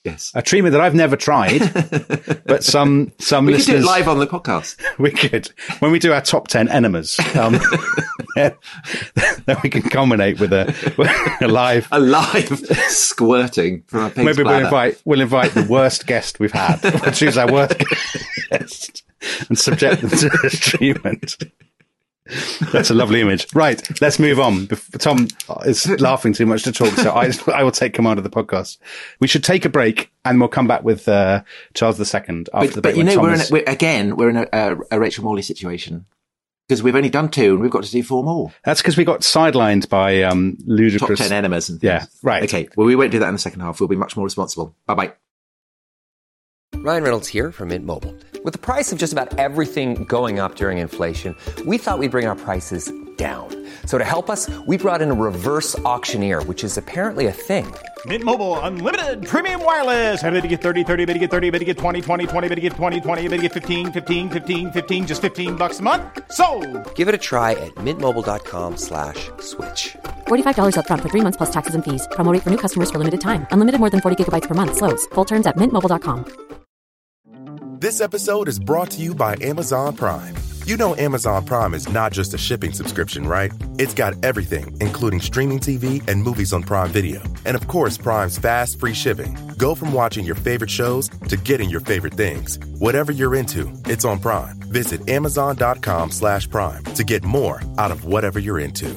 Speaker 7: Yes.
Speaker 1: A treatment that I've never tried, but some some
Speaker 7: we
Speaker 1: listeners...
Speaker 7: could do it live on the podcast.
Speaker 1: We could. When we do our top ten enemas, um, then we can culminate with a, a live...
Speaker 7: A live squirting from a pig's
Speaker 1: Maybe
Speaker 7: bladder.
Speaker 1: we'll invite, we'll invite the worst guest we've had. We'll choose our worst guest and subject them to this treatment. That's a lovely image. Right, let's move on. Tom is laughing too much to talk, so I, I will take command of the podcast. We should take a break, and we'll come back with uh, Charles the Second after
Speaker 7: but,
Speaker 1: the break.
Speaker 7: But you know,
Speaker 1: Tom
Speaker 7: we're,
Speaker 1: is...
Speaker 7: in a, we're again, we're in a, a, a Rachel Morley situation because we've only done two, and we've got to do four more.
Speaker 1: That's because we got sidelined by um, ludicrous
Speaker 7: top ten enemas and things.
Speaker 1: Yeah, right.
Speaker 7: Okay, well, we won't do that in the second half. We'll be much more responsible. Bye bye.
Speaker 3: Ryan Reynolds here from Mint Mobile. With the price of just about everything going up during inflation, we thought we'd bring our prices down. So to help us, we brought in a reverse auctioneer, which is apparently a thing.
Speaker 4: Mint Mobile Unlimited Premium Wireless. How to get thirty, thirty, how to get thirty, how to get twenty, twenty, twenty, how to get twenty, twenty, how to get fifteen, fifteen, fifteen, fifteen, just fifteen bucks a month? Sold!
Speaker 3: Give it a try at mintmobile.com slash switch.
Speaker 5: forty-five dollars up front for three months plus taxes and fees. Promo rate for new customers for limited time. Unlimited more than forty gigabytes per month. Slows full terms at mint mobile dot com.
Speaker 6: This episode is brought to you by Amazon Prime. You know Amazon Prime is not just a shipping subscription, right? It's got everything, including streaming T V and movies on Prime Video. And of course, Prime's fast, free shipping. Go from watching your favorite shows to getting your favorite things. Whatever you're into, it's on Prime. Visit amazon.com slash prime to get more out of whatever you're into.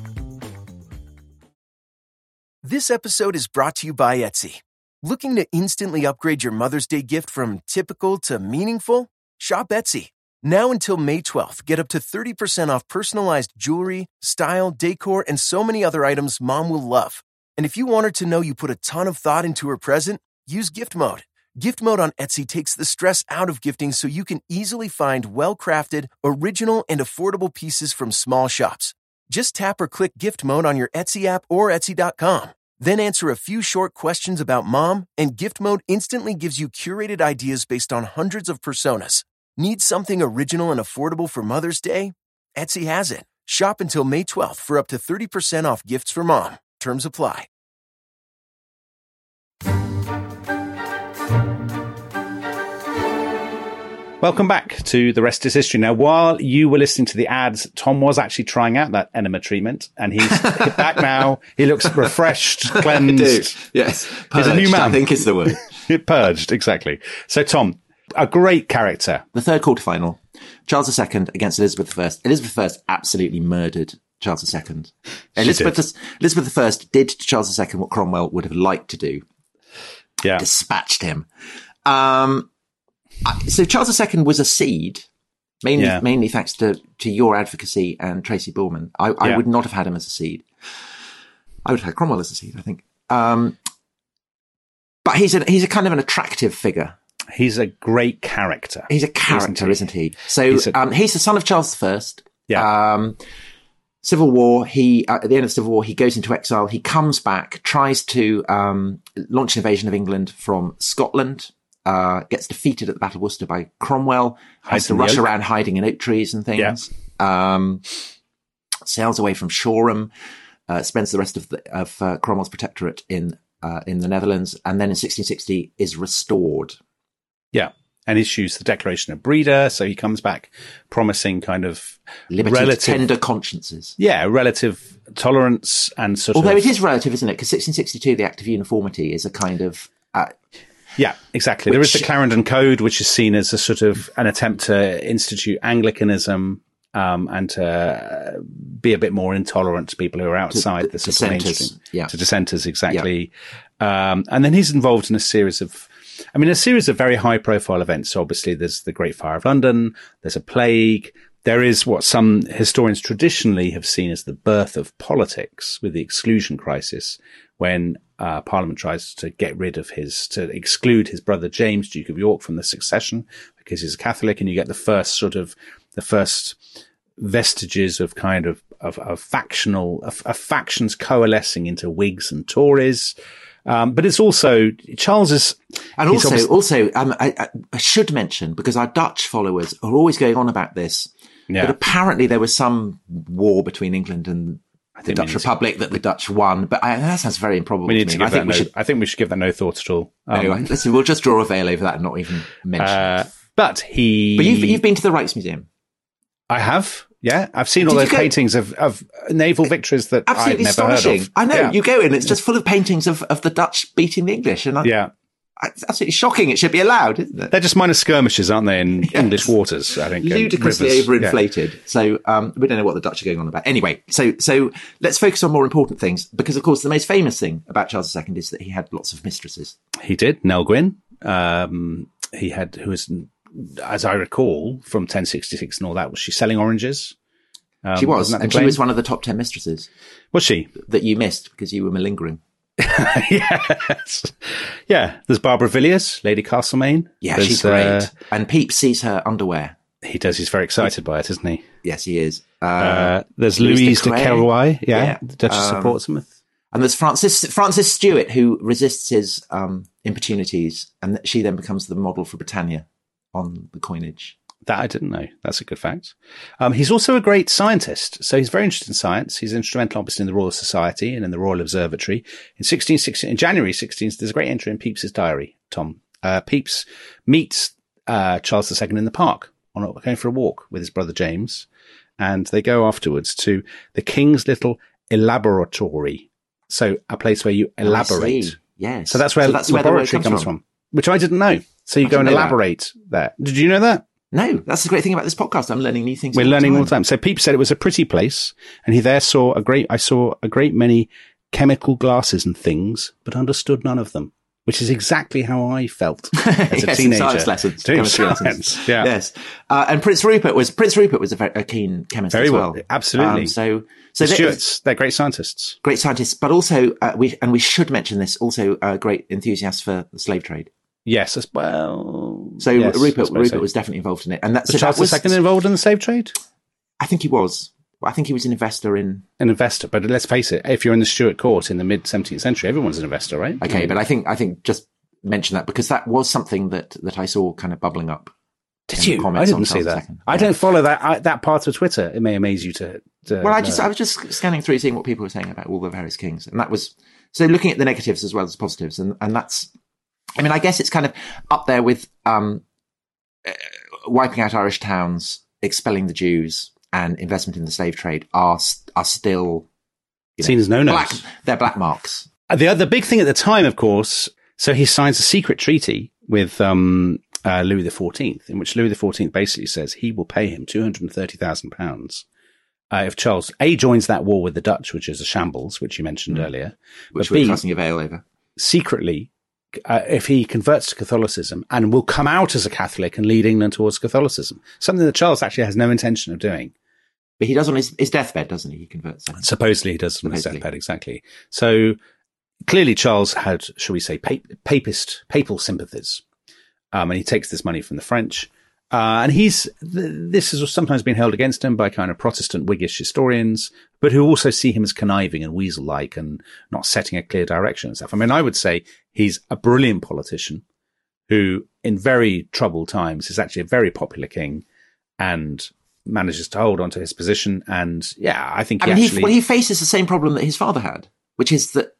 Speaker 8: This episode is brought to you by Etsy. Looking to instantly upgrade your Mother's Day gift from typical to meaningful? Shop Etsy. Now until May twelfth, get up to thirty percent off personalized jewelry, style, decor, and so many other items Mom will love. And if you want her to know you put a ton of thought into her present, use Gift Mode. Gift Mode on Etsy takes the stress out of gifting so you can easily find well-crafted, original, and affordable pieces from small shops. Just tap or click Gift Mode on your Etsy app or Etsy dot com. Then answer a few short questions about Mom, and Gift Mode instantly gives you curated ideas based on hundreds of personas. Need something original and affordable for Mother's Day? Etsy has it. Shop until May twelfth for up to thirty percent off gifts for Mom. Terms apply.
Speaker 1: Welcome back to The Rest is History. Now, while you were listening to the ads, Tom was actually trying out that enema treatment, and he's back now. He looks refreshed, cleansed.
Speaker 7: Dude, yes. Purged,
Speaker 1: He's a new man.
Speaker 7: I think is the word.
Speaker 1: Purged, exactly. So, Tom, a great character.
Speaker 7: The third quarterfinal, Charles the Second against Elizabeth the First. Elizabeth the First absolutely murdered Charles the Second. Elizabeth the, Elizabeth the First did to Charles the Second what Cromwell would have liked to do.
Speaker 1: Yeah.
Speaker 7: Dispatched him. Um, so Charles the Second was a seed, mainly
Speaker 1: Yeah.
Speaker 7: mainly thanks to, to your advocacy and Tracy Borman. I, I
Speaker 1: Yeah.
Speaker 7: would not have had him as a seed. I would have had Cromwell as a seed, I think. Um, but he's a, he's a kind of an attractive figure.
Speaker 1: He's a great character.
Speaker 7: He's a character, isn't he? So
Speaker 1: He's a-
Speaker 7: um, he's the son of Charles the First.
Speaker 1: Yeah.
Speaker 7: Um, Civil War. He uh, at the end of the Civil War, he goes into exile. He comes back, tries to um, launch an invasion of England from Scotland. Uh, gets defeated at the Battle of Worcester by Cromwell. Has
Speaker 1: Hides
Speaker 7: to
Speaker 1: in the
Speaker 7: rush
Speaker 1: oak.
Speaker 7: around hiding in oak trees and things. Um, sails away from Shoreham. Uh, spends the rest of, the, of uh, Cromwell's protectorate in uh, in the Netherlands, and then in sixteen sixty is restored.
Speaker 1: Yeah. And issues the Declaration of Breda. So he comes back promising kind of
Speaker 7: Liberty to
Speaker 1: relative,
Speaker 7: tender consciences.
Speaker 1: yeah, relative tolerance and sort
Speaker 7: Although
Speaker 1: of.
Speaker 7: it is relative, isn't it? Because sixteen sixty-two, the Act of Uniformity, is a kind of uh,
Speaker 1: Yeah, exactly. There is the Clarendon Code, which is seen as a sort of an attempt to institute Anglicanism um, and to uh, be a bit more intolerant to people who are outside
Speaker 7: To-
Speaker 1: the
Speaker 7: to
Speaker 1: sort of
Speaker 7: dissenters,
Speaker 1: mainstream.
Speaker 7: yeah.
Speaker 1: To dissenters, exactly. Um, and then he's involved in a series of, I mean, a series of very high profile events. So obviously there's the Great Fire of London, there's a plague, there is what some historians traditionally have seen as the birth of politics with the exclusion crisis, when uh, Parliament tries to get rid of his, to exclude his brother James, Duke of York, from the succession because he's a Catholic, and you get the first sort of, the first vestiges of kind of, of, of factional, of, of factions coalescing into Whigs and Tories. Um, but it's also, Charles is,
Speaker 7: And
Speaker 1: he's
Speaker 7: also,
Speaker 1: obviously-
Speaker 7: also, um, I, I, I should mention, because our Dutch followers are always going on about this,
Speaker 1: Yeah.
Speaker 7: but apparently there was some war between England and the Dutch Republic that the Dutch won. But I, that sounds very improbable.
Speaker 1: We need
Speaker 7: to,
Speaker 1: to
Speaker 7: me.
Speaker 1: give
Speaker 7: I
Speaker 1: that
Speaker 7: think we
Speaker 1: no,
Speaker 7: should.
Speaker 1: I think we should give that no thought at all. Um,
Speaker 7: Anyway, listen, we'll just draw a veil over that and not even mention
Speaker 1: uh,
Speaker 7: it.
Speaker 1: But he.
Speaker 7: But you've you've been to the Rijksmuseum.
Speaker 1: I have. Yeah, I've seen all
Speaker 7: Did you
Speaker 1: those
Speaker 7: go-
Speaker 1: paintings of, of naval victories that
Speaker 7: Absolutely
Speaker 1: I've never
Speaker 7: astonishing.
Speaker 1: heard of.
Speaker 7: I know.
Speaker 1: Yeah.
Speaker 7: You go in, it's just full of paintings of, of the Dutch beating the English. And I,
Speaker 1: Yeah.
Speaker 7: it's absolutely shocking. It should be allowed, isn't it?
Speaker 1: They're just minor skirmishes, aren't they, in
Speaker 7: Yes.
Speaker 1: English waters, I think. and
Speaker 7: Ludicrously
Speaker 1: rivers. Yeah.
Speaker 7: overinflated. So um, we don't know what the Dutch are going on about. Anyway, so so let's focus on more important things, because, of course, the most famous thing about Charles the Second is that he had lots of mistresses.
Speaker 1: He did. Nell Gwyn. Um, he had, who was, as I recall, from ten sixty-six and all that, was she selling oranges? Um,
Speaker 7: She was,
Speaker 1: wasn't that the
Speaker 7: and she
Speaker 1: claim?
Speaker 7: was one of the top ten mistresses
Speaker 1: Was she?
Speaker 7: that you missed because you were malingering.
Speaker 1: Yes. Yeah. There's Barbara Villiers, Lady Castlemaine.
Speaker 7: Yeah,
Speaker 1: There's,
Speaker 7: she's great.
Speaker 1: uh,
Speaker 7: And Pepys sees her underwear.
Speaker 1: he does. He's very excited by it, isn't he?
Speaker 7: Yes, he is. Uh,
Speaker 1: Uh, there's
Speaker 7: Louise
Speaker 1: Louise
Speaker 7: de
Speaker 1: de
Speaker 7: Quay.
Speaker 1: Querouaille, yeah,
Speaker 7: Yeah.
Speaker 1: the Duchess
Speaker 7: Um,
Speaker 1: of Portsmouth.
Speaker 7: And there's Francis Francis Stewart, who resists his um, importunities, and she then becomes the model for Britannia on the coinage.
Speaker 1: That I didn't know. That's a good fact. Um, he's also a great scientist. So he's very interested in science. He's instrumental, obviously, in the Royal Society and in the Royal Observatory. In sixteen sixteen, in January sixteenth, there's a great entry in Pepys's diary, Tom. Uh, Pepys meets uh, Charles the Second in the park, on a, going for a walk with his brother James. And they go afterwards to the King's Little Elaboratory. So a place where you
Speaker 7: Oh, I
Speaker 1: elaborate.
Speaker 7: see. Yes.
Speaker 1: So that's where
Speaker 7: So that's where the word
Speaker 1: laboratory
Speaker 7: comes
Speaker 1: comes
Speaker 7: from.
Speaker 1: from, which I didn't know. So you
Speaker 7: I
Speaker 1: go and
Speaker 7: didn't know that.
Speaker 1: elaborate there. Did you know that?
Speaker 7: No, that's the great thing about this podcast. I'm learning new things.
Speaker 1: We're learning all the time. So Pepys said it was a pretty place, and he there saw a great, I saw a great many chemical glasses and things, but understood none of them, which is exactly how I felt as a
Speaker 7: Yes, in
Speaker 1: teenager.
Speaker 7: science lessons,
Speaker 1: Doing
Speaker 7: chemistry
Speaker 1: science.
Speaker 7: lessons.
Speaker 1: Yeah.
Speaker 7: Yes. Uh, and Prince Rupert was Prince Rupert was a, very, a keen chemist
Speaker 1: Very
Speaker 7: as
Speaker 1: well.
Speaker 7: well.
Speaker 1: Absolutely.
Speaker 7: Um, so so
Speaker 1: The
Speaker 7: they-
Speaker 1: Stuarts, they're great scientists.
Speaker 7: great scientists, but also uh, we and we should mention this also uh, great enthusiasts for the slave trade.
Speaker 1: Yes, as well.
Speaker 7: So
Speaker 1: yes, I
Speaker 7: Rupert
Speaker 1: suppose
Speaker 7: Rupert
Speaker 1: so.
Speaker 7: was definitely involved in it, and that,
Speaker 1: Was
Speaker 7: so
Speaker 1: Charles
Speaker 7: that was,
Speaker 1: the Second involved in the slave trade?
Speaker 7: I think he was. I think he was an investor in.
Speaker 1: An investor, but let's face it, if you're in the Stuart court in the mid seventeenth century, everyone's an investor, right?
Speaker 7: Okay, but I think I think just mention that because that was something that that I saw kind of bubbling up.
Speaker 1: Did
Speaker 7: in the
Speaker 1: you? I
Speaker 7: comments on
Speaker 1: didn't see
Speaker 7: Charles the
Speaker 1: that.
Speaker 7: Second.
Speaker 1: I
Speaker 7: Yeah.
Speaker 1: don't follow that I, that part of Twitter. It may amaze you to. to
Speaker 7: Well, I just
Speaker 1: know.
Speaker 7: I was just scanning through, seeing what people were saying about all the various kings, and that was so looking at the negatives as well as positives, and and that's, I mean, I guess it's kind of up there with um, uh, wiping out Irish towns, expelling the Jews, and investment in the slave trade are st- are still you know,
Speaker 1: Seen as no-nos.
Speaker 7: black, they're black marks.
Speaker 1: Uh, The other big thing at the time, of course, so he signs a secret treaty with um, uh, Louis the Fourteenth, in which Louis the Fourteenth basically says he will pay him two hundred thirty thousand pounds uh, if Charles A joins that war with the Dutch, which is a shambles, which you mentioned earlier,
Speaker 7: Which
Speaker 1: but
Speaker 7: we're
Speaker 1: B
Speaker 7: casting a veil over.
Speaker 1: secretly, uh, if he converts to Catholicism and will come out as a Catholic and lead England towards Catholicism, something that Charles actually has no intention of doing.
Speaker 7: But he does on his, his deathbed, doesn't he? He converts. Him.
Speaker 1: Supposedly he does on his
Speaker 7: Supposedly.
Speaker 1: deathbed, exactly. So clearly Charles had, shall we say, pap- papist, papal sympathies. Um, and he takes this money from the French. Uh, and he's, th- this has sometimes been held against him by kind of Protestant Whiggish historians, but who also see him as conniving and weasel-like and not setting a clear direction and stuff. I mean, I would say he's a brilliant politician who, in very troubled times, is actually a very popular king and manages to hold on to his position. And yeah, I think
Speaker 7: I
Speaker 1: he
Speaker 7: mean,
Speaker 1: actually...
Speaker 7: he, well, he faces the same problem that his father had, which is that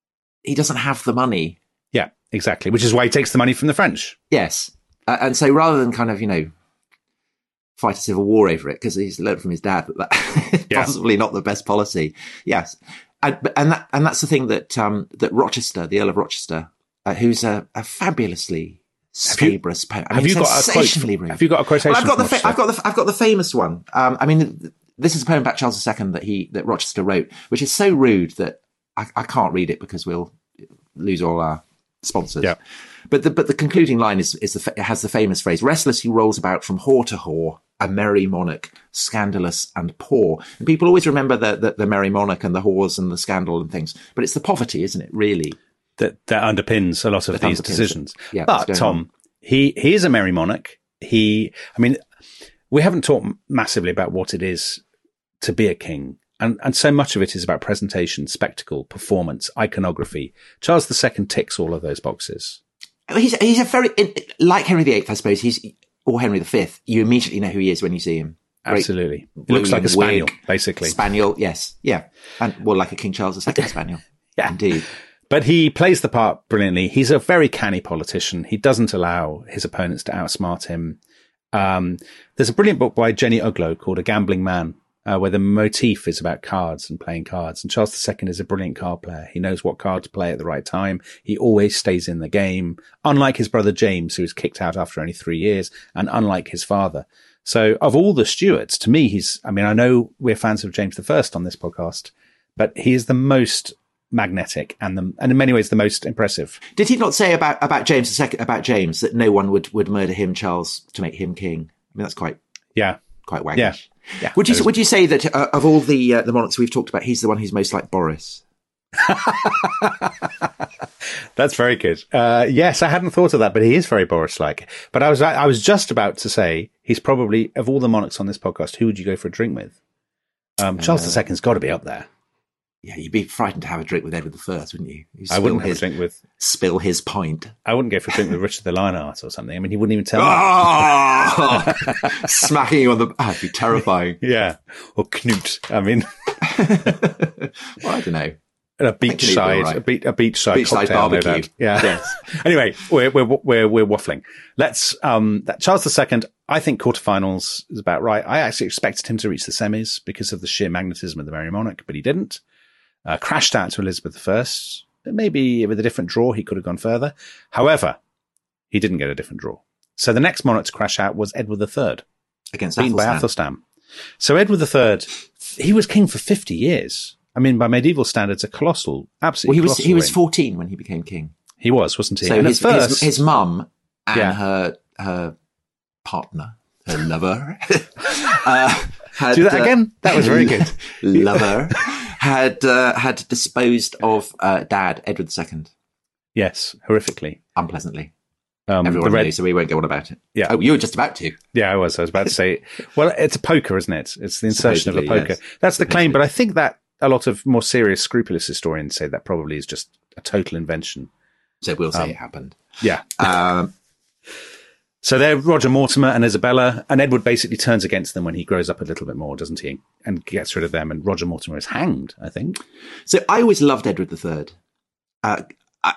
Speaker 7: he doesn't have the money.
Speaker 1: Yeah, exactly. Which is why he takes the money from the French.
Speaker 7: Yes. Uh, and so rather than kind of, you know, fight a civil war over it, because he's learned from his dad that that's
Speaker 1: Yeah.
Speaker 7: possibly not the best policy. Yes. And, but- and that, and that's the thing that, um, that Rochester, the Earl of Rochester, uh, who's a, a fabulously scabrous poet. I
Speaker 1: have
Speaker 7: mean,
Speaker 1: you got a quote?
Speaker 7: sensationally rude.
Speaker 1: Have you got a quotation?
Speaker 7: Well, I've got the,
Speaker 1: from
Speaker 7: fa- I've
Speaker 1: Rochester?
Speaker 7: got the, I've got the famous one. Um, I mean, th- this is a poem about Charles the Second that he, that Rochester wrote, which is so rude that I, I can't read it because we'll lose all our sponsors.
Speaker 1: Yeah.
Speaker 7: But the, but the concluding line is, is the, fa- it has the famous phrase, restless he rolls about from whore to whore, a merry monarch, scandalous and poor. And people always remember the, the, the merry monarch and the whores and the scandal and things, but it's the poverty, isn't it, really?
Speaker 1: that that underpins a lot of
Speaker 7: That
Speaker 1: these
Speaker 7: underpins
Speaker 1: decisions.
Speaker 7: it. Yeah, what's
Speaker 1: but
Speaker 7: going
Speaker 1: Tom,
Speaker 7: on?
Speaker 1: he he is a merry monarch. He, I mean, we haven't talked massively about what it is to be a king, and and so much of it is about presentation, spectacle, performance, iconography. Charles the Second ticks all of those boxes.
Speaker 7: He's, he's a very, like Henry the Eighth, I suppose, he's, or Henry the Fifth, you immediately know who he is when you see him.
Speaker 1: Absolutely. It looks like a spaniel,
Speaker 7: wig.
Speaker 1: basically.
Speaker 7: Spaniel, yes. Yeah. And well, like a King Charles the Second spaniel.
Speaker 1: Yeah.
Speaker 7: Indeed.
Speaker 1: But he plays the part brilliantly. He's a very canny politician. He doesn't allow his opponents to outsmart him. Um, there's a brilliant book by Jenny Uglow called A Gambling Man, uh, where the motif is about cards and playing cards. And Charles the Second is a brilliant card player. He knows what card to play at the right time. He always stays in the game, unlike his brother James, who was kicked out after only three years, and unlike his father. So of all the Stuarts, to me, he's, I mean, I know we're fans of James the First on this podcast, but he is the most magnetic and the, and in many ways the most impressive.
Speaker 7: Did he not say about, about James the Second, about James, that no one would, would murder him, Charles, to make him king? I mean, that's quite,
Speaker 1: yeah,
Speaker 7: quite waggish.
Speaker 1: Yeah. Yeah.
Speaker 7: Would you, would you say that uh, of all the, uh, the monarchs we've talked about, he's the one who's most like Boris?
Speaker 1: That's very good. Uh, yes, I hadn't thought of that, but he is very Boris-like. But I was, I was just about to say he's probably, of all the monarchs on this podcast, who would you go for a drink with? Um, Charles uh, the Second's got to be up there.
Speaker 7: Yeah, you'd be frightened to have a drink with Edward the First, wouldn't you?
Speaker 1: I wouldn't have
Speaker 7: his,
Speaker 1: a drink with...
Speaker 7: Spill his pint.
Speaker 1: I wouldn't go for a drink with Richard the Lionheart or something. I mean, he wouldn't even tell
Speaker 7: oh! me. Smacking you on the... That'd be terrifying.
Speaker 1: Yeah. Or Knut. I mean...
Speaker 7: well, I don't know.
Speaker 1: A beachside, right. a, beach, a beachside, beachside cocktail,
Speaker 7: barbecue.
Speaker 1: No doubt. Yeah.
Speaker 7: Yes.
Speaker 1: Anyway, we're, we're, we're, we're waffling. Let's, um, that Charles the Second, I think quarterfinals is about right. I actually expected him to reach the semis because of the sheer magnetism of the Merry Monarch, but he didn't. Uh, crashed out to Elizabeth the First. Maybe with a different draw, he could have gone further. However, he didn't get a different draw. So the next monarch to crash out was Edward the Third.
Speaker 7: Against
Speaker 1: beaten
Speaker 7: Athelstan.
Speaker 1: by Athelstan. So Edward the Third, he was king for fifty years. I mean, by medieval standards, a colossal, absolutely
Speaker 7: well, he was
Speaker 1: colossal
Speaker 7: he was
Speaker 1: reign.
Speaker 7: fourteen when he became king.
Speaker 1: He was, wasn't he?
Speaker 7: So
Speaker 1: and
Speaker 7: his,
Speaker 1: first,
Speaker 7: his his mum and
Speaker 1: yeah.
Speaker 7: her her partner, her lover, uh, had,
Speaker 1: do that
Speaker 7: uh,
Speaker 1: again. That was very good.
Speaker 7: Lover had uh, had disposed of uh, Dad Edward the Second.
Speaker 1: Yes, horrifically,
Speaker 7: unpleasantly.
Speaker 1: Um,
Speaker 7: Everyone
Speaker 1: red...
Speaker 7: knows, so we won't go on about it.
Speaker 1: Yeah.
Speaker 7: Oh, you were just about to.
Speaker 1: Yeah, I was. I was about to say. Well, it's a poker, isn't it? It's the insertion Supposedly, of a poker. Yes. That's the claim, but I think that a lot of more serious, scrupulous historians say that probably is just a total invention.
Speaker 7: So we'll say
Speaker 1: um,
Speaker 7: it happened.
Speaker 1: Yeah.
Speaker 7: Um,
Speaker 1: so they're Roger Mortimer and Isabella, and Edward basically turns against them when he grows up a little bit more, doesn't he? And gets rid of them, and Roger Mortimer is hanged, I think.
Speaker 7: So I always loved Edward the Third. Uh, I,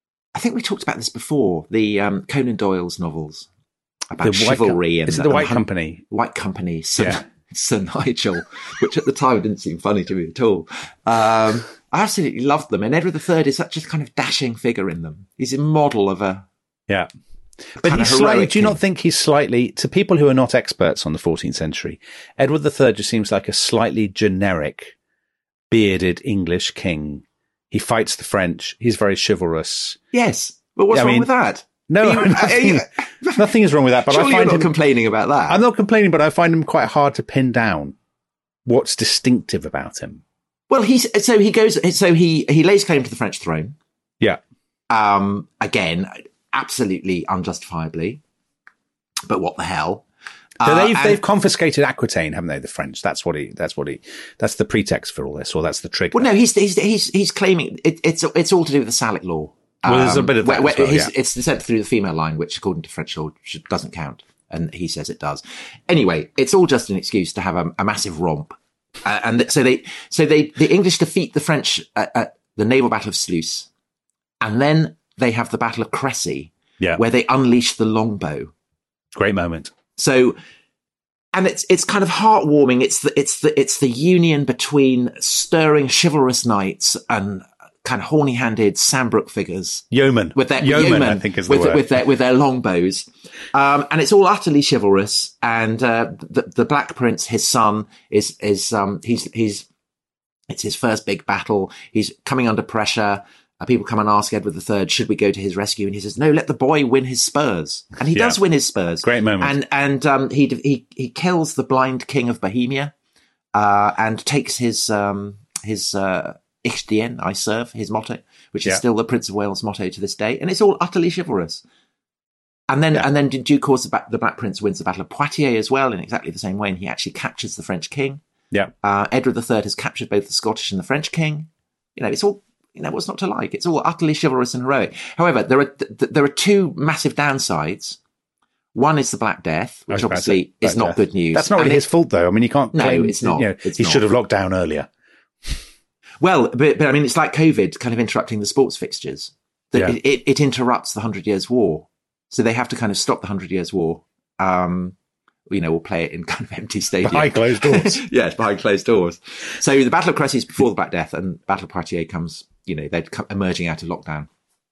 Speaker 7: I think we talked about this before, the um, Conan Doyle's novels about
Speaker 1: the
Speaker 7: chivalry.
Speaker 1: Com-
Speaker 7: and
Speaker 1: Is it the White
Speaker 7: and,
Speaker 1: Company?
Speaker 7: White Company, Sir,
Speaker 1: yeah.
Speaker 7: Sir Nigel, which at the time didn't seem funny to me at all. Um, I absolutely loved them. And Edward the Third is such a kind of dashing figure in them. He's a model of a...
Speaker 1: Yeah. But he's slightly, do you not think he's slightly, to people who are not experts on the fourteenth century, Edward the Third just seems like a slightly generic, bearded English king. He fights the French. He's very chivalrous.
Speaker 7: Yes. But what's
Speaker 1: I
Speaker 7: wrong
Speaker 1: mean,
Speaker 7: with that?
Speaker 1: No,
Speaker 7: you,
Speaker 1: nothing,
Speaker 7: you,
Speaker 1: nothing is wrong with that. But I find
Speaker 7: you're not
Speaker 1: him,
Speaker 7: complaining about that.
Speaker 1: I'm not complaining, but I find him quite hard to pin down what's distinctive about him.
Speaker 7: Well, he's, so he goes, so he, he lays claim to the French throne.
Speaker 1: Yeah.
Speaker 7: Um, again, absolutely unjustifiably, but what the hell?
Speaker 1: So they've,
Speaker 7: uh,
Speaker 1: they've confiscated Aquitaine, haven't they? The French. That's what he, that's what he, that's the pretext for all this, or that's the trigger.
Speaker 7: Well, no, he's, he's, he's, he's claiming it, it's, it's all to do with the Salic law.
Speaker 1: Well, there's a bit of that
Speaker 7: Um, where,
Speaker 1: as well,
Speaker 7: where
Speaker 1: yeah.
Speaker 7: It's sent through the female line, which according to French law doesn't count. And he says it does. Anyway, it's all just an excuse to have a, a massive romp. Uh, and th- so they, so they, the English defeat the French at, at the naval battle of Sluis. And then they have the Battle of Crécy,
Speaker 1: yeah.
Speaker 7: where they unleash the longbow.
Speaker 1: Great moment.
Speaker 7: So, and it's, it's kind of heartwarming. It's the, it's the, it's the union between stirring chivalrous knights and kind of horny-handed Sandbrook figures.
Speaker 1: Yeomen.
Speaker 7: With their,
Speaker 1: yeomen,
Speaker 7: yeomen,
Speaker 1: I think is the
Speaker 7: with,
Speaker 1: word.
Speaker 7: with their, with their longbows. Um, and it's all utterly chivalrous. And, uh, the, the Black Prince, his son, is, is, um, he's, he's, it's his first big battle. He's coming under pressure. Uh, people come and ask Edward the Third, should we go to his rescue? And he says, no, let the boy win his spurs. And he yeah. does win his spurs.
Speaker 1: Great moment.
Speaker 7: And, and, um, he, he, he kills the blind king of Bohemia, uh, and takes his, um, his, uh, Ich dien, I serve, his motto, which is yeah. still the Prince of Wales motto to this day. And it's all utterly chivalrous. And then, yeah. and then in due course, the, the Black Prince wins the Battle of Poitiers as well in exactly the same way. And he actually captures the French king.
Speaker 1: Yeah.
Speaker 7: Uh, Edward the Third has captured both the Scottish and the French king. You know, it's all, you know, what's not to like? It's all utterly chivalrous and heroic. However, there are, th- there are two massive downsides. One is the Black Death, which obviously
Speaker 1: Black
Speaker 7: is not
Speaker 1: Death.
Speaker 7: good news.
Speaker 1: That's not really
Speaker 7: And
Speaker 1: his
Speaker 7: it,
Speaker 1: fault, though. I mean, you can't
Speaker 7: No,
Speaker 1: claim,
Speaker 7: it's not.
Speaker 1: You know,
Speaker 7: It's
Speaker 1: he
Speaker 7: not.
Speaker 1: should have locked down earlier.
Speaker 7: Well, but, but I mean, it's like COVID kind of interrupting the sports fixtures. The,
Speaker 1: Yeah.
Speaker 7: it, it, it interrupts the Hundred Years' War. So they have to kind of stop the Hundred Years' War. Um, you know, we'll play it in kind of empty stadium.
Speaker 1: Behind closed doors.
Speaker 7: Yes, behind closed doors. So the Battle of Crécy is before the Black Death, and Battle of Poitiers comes, you know, they're co- emerging out of lockdown.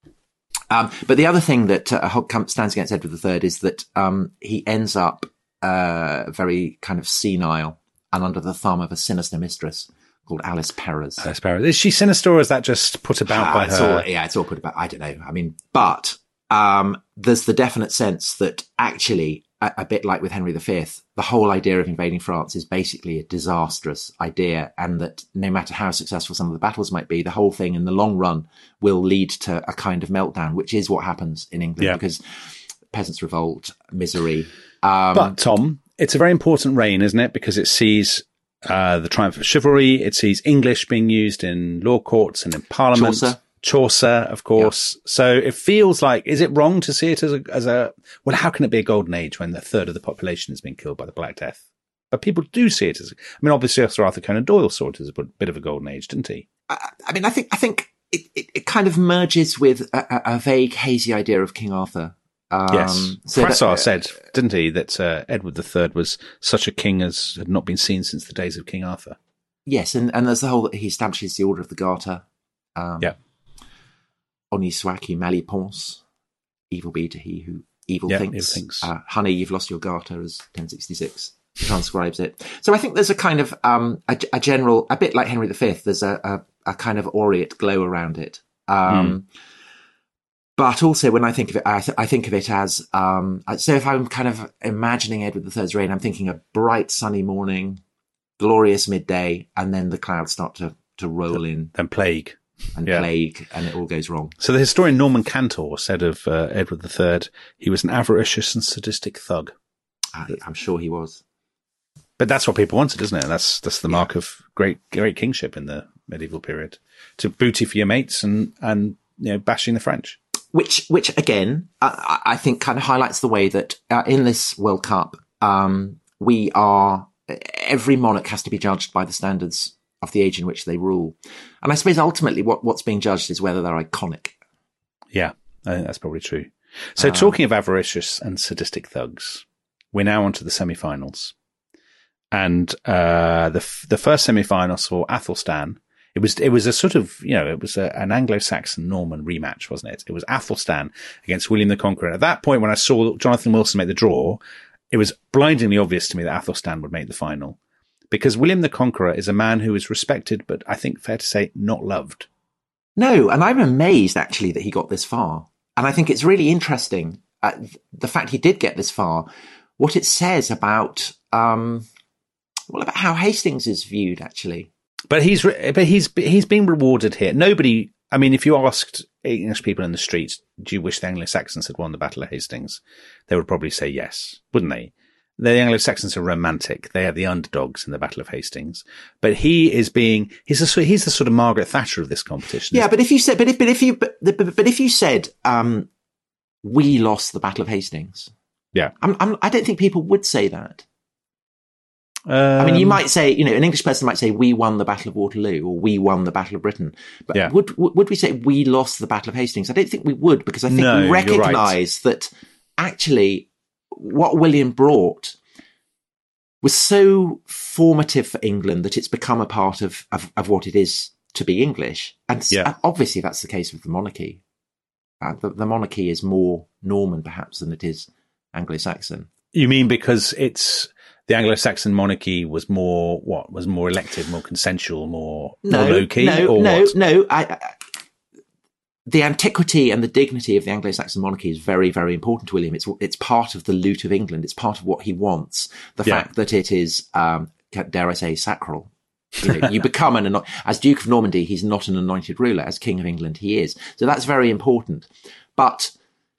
Speaker 7: Um, but the other thing that uh, stands against Edward the Third is that um, he ends up uh, very kind of senile and under the thumb of a sinister mistress called Alice Perrers.
Speaker 1: Alice Perrers. Is she sinister, or is that just put about
Speaker 7: Ah,
Speaker 1: by
Speaker 7: it's
Speaker 1: her?
Speaker 7: all, yeah, it's all put about. I don't know. I mean, but um, there's the definite sense that actually, a, a bit like with Henry the Fifth, the whole idea of invading France is basically a disastrous idea, and that no matter how successful some of the battles might be, the whole thing in the long run will lead to a kind of meltdown, which is what happens in England,
Speaker 1: Yeah.
Speaker 7: because peasants revolt, misery. Um,
Speaker 1: But, Tom, it's a very important reign, isn't it? Because it sees uh, the triumph of chivalry. It sees English being used in law courts and in Parliament.
Speaker 7: Chaucer.
Speaker 1: Chaucer, of course. So it feels like, is it wrong to see it as a, as a, well, how can it be a golden age when a third of the population has been killed by the Black Death? But people do see it as, I mean, obviously Sir Arthur Conan Doyle saw it as a bit of a golden age, didn't he?
Speaker 7: I, I mean, I think, I think it, it, it kind of merges with a, a, a vague, hazy idea of King Arthur. Um,
Speaker 1: Yes.
Speaker 7: so
Speaker 1: Froissart
Speaker 7: that- uh,
Speaker 1: said, didn't he, that uh, Edward the Third was such a king as had not been seen since the days of King Arthur.
Speaker 7: Yes, and, and there's the whole, he establishes the Order of the Garter. Um,
Speaker 1: Yeah.
Speaker 7: Honi soit qui mal y pense. Evil be to he who evil
Speaker 1: Yeah,
Speaker 7: thinks.
Speaker 1: evil thinks.
Speaker 7: Uh, honey, you've lost your garter, as ten sixty-six transcribes it. So I think there's a kind of, um, a, a general, a bit like Henry the Fifth, there's a, a, a kind of aureate glow around it. Um,
Speaker 1: Mm.
Speaker 7: But also when I think of it, I, th- I think of it as, um, so if I'm kind of imagining Edward the Third's reign, I'm thinking a bright sunny morning, glorious midday, and then the clouds start to, to roll in
Speaker 1: Then plague.
Speaker 7: and
Speaker 1: Yeah.
Speaker 7: plague, and it all goes wrong.
Speaker 1: So the historian Norman Cantor said of uh, Edward the Third, he was an avaricious and sadistic thug.
Speaker 7: I, I'm sure he was.
Speaker 1: But that's what people wanted, isn't it? That's that's the mark of great great kingship in the medieval period. To booty for your mates and, and you know, bashing the French.
Speaker 7: Which, which again, I, I think kind of highlights the way that uh, in this World Cup, um, we are, every monarch has to be judged by the standards of the age in which they rule. And I suppose ultimately what, what's being judged is whether they're iconic.
Speaker 1: Yeah, I think that's probably true. So talking of avaricious and sadistic thugs, we're now on to the semi-finals. And uh, the f- the first semi-final saw Athelstan. It was it was a sort of, you know, it was a, an Anglo-Saxon Norman rematch, wasn't it? It was Athelstan against William the Conqueror. At that point, when I saw Jonathan Wilson make the draw, it was blindingly obvious to me that Athelstan would make the final, because William the Conqueror is a man who is respected, but I think fair to say not loved.
Speaker 7: No, and I'm amazed actually that he got this far. And I think it's really interesting, uh, the fact he did get this far, what it says about, um, well, about how Hastings is viewed actually.
Speaker 1: But he's re- but he's he's being rewarded here. Nobody, I mean, if you asked English people in the streets, do you wish the Anglo-Saxons had won the Battle of Hastings? They would probably say yes, wouldn't they? The Anglo-Saxons are romantic. They are the underdogs in the Battle of Hastings. But he is being, he's the, he's the sort of Margaret Thatcher of this competition.
Speaker 7: Yeah, but if you said, but if, but if you, but, but, but if you said, um, we lost the Battle of Hastings.
Speaker 1: Yeah.
Speaker 7: I'm, I'm, I don't think people would say that.
Speaker 1: Um,
Speaker 7: I mean, you might say, you know, an English person might say, we won the Battle of Waterloo or we won the Battle of Britain. But
Speaker 1: Yeah.
Speaker 7: would would we say we lost the Battle of Hastings? I don't think we would, because I think
Speaker 1: No,
Speaker 7: we
Speaker 1: you're right.
Speaker 7: recognise that actually what William brought was so formative for England that it's become a part of, of, of what it is to be English. And s-
Speaker 1: Yeah.
Speaker 7: obviously that's the case with the monarchy. Uh, the, the monarchy is more Norman perhaps than it is Anglo-Saxon.
Speaker 1: You mean because it's, the Anglo-Saxon monarchy was more, what, was more elective, more consensual, more, more low-key?
Speaker 7: No,
Speaker 1: or
Speaker 7: no,
Speaker 1: what?
Speaker 7: no. I, I, the antiquity and the dignity of the Anglo-Saxon monarchy is very, very important to William. It's it's part of the loot of England. It's part of what he wants. The
Speaker 1: Yeah.
Speaker 7: fact that it is, um, dare I say, sacral. You know, you become an anoint- as Duke of Normandy, he's not an anointed ruler. As King of England, he is. So that's very important. But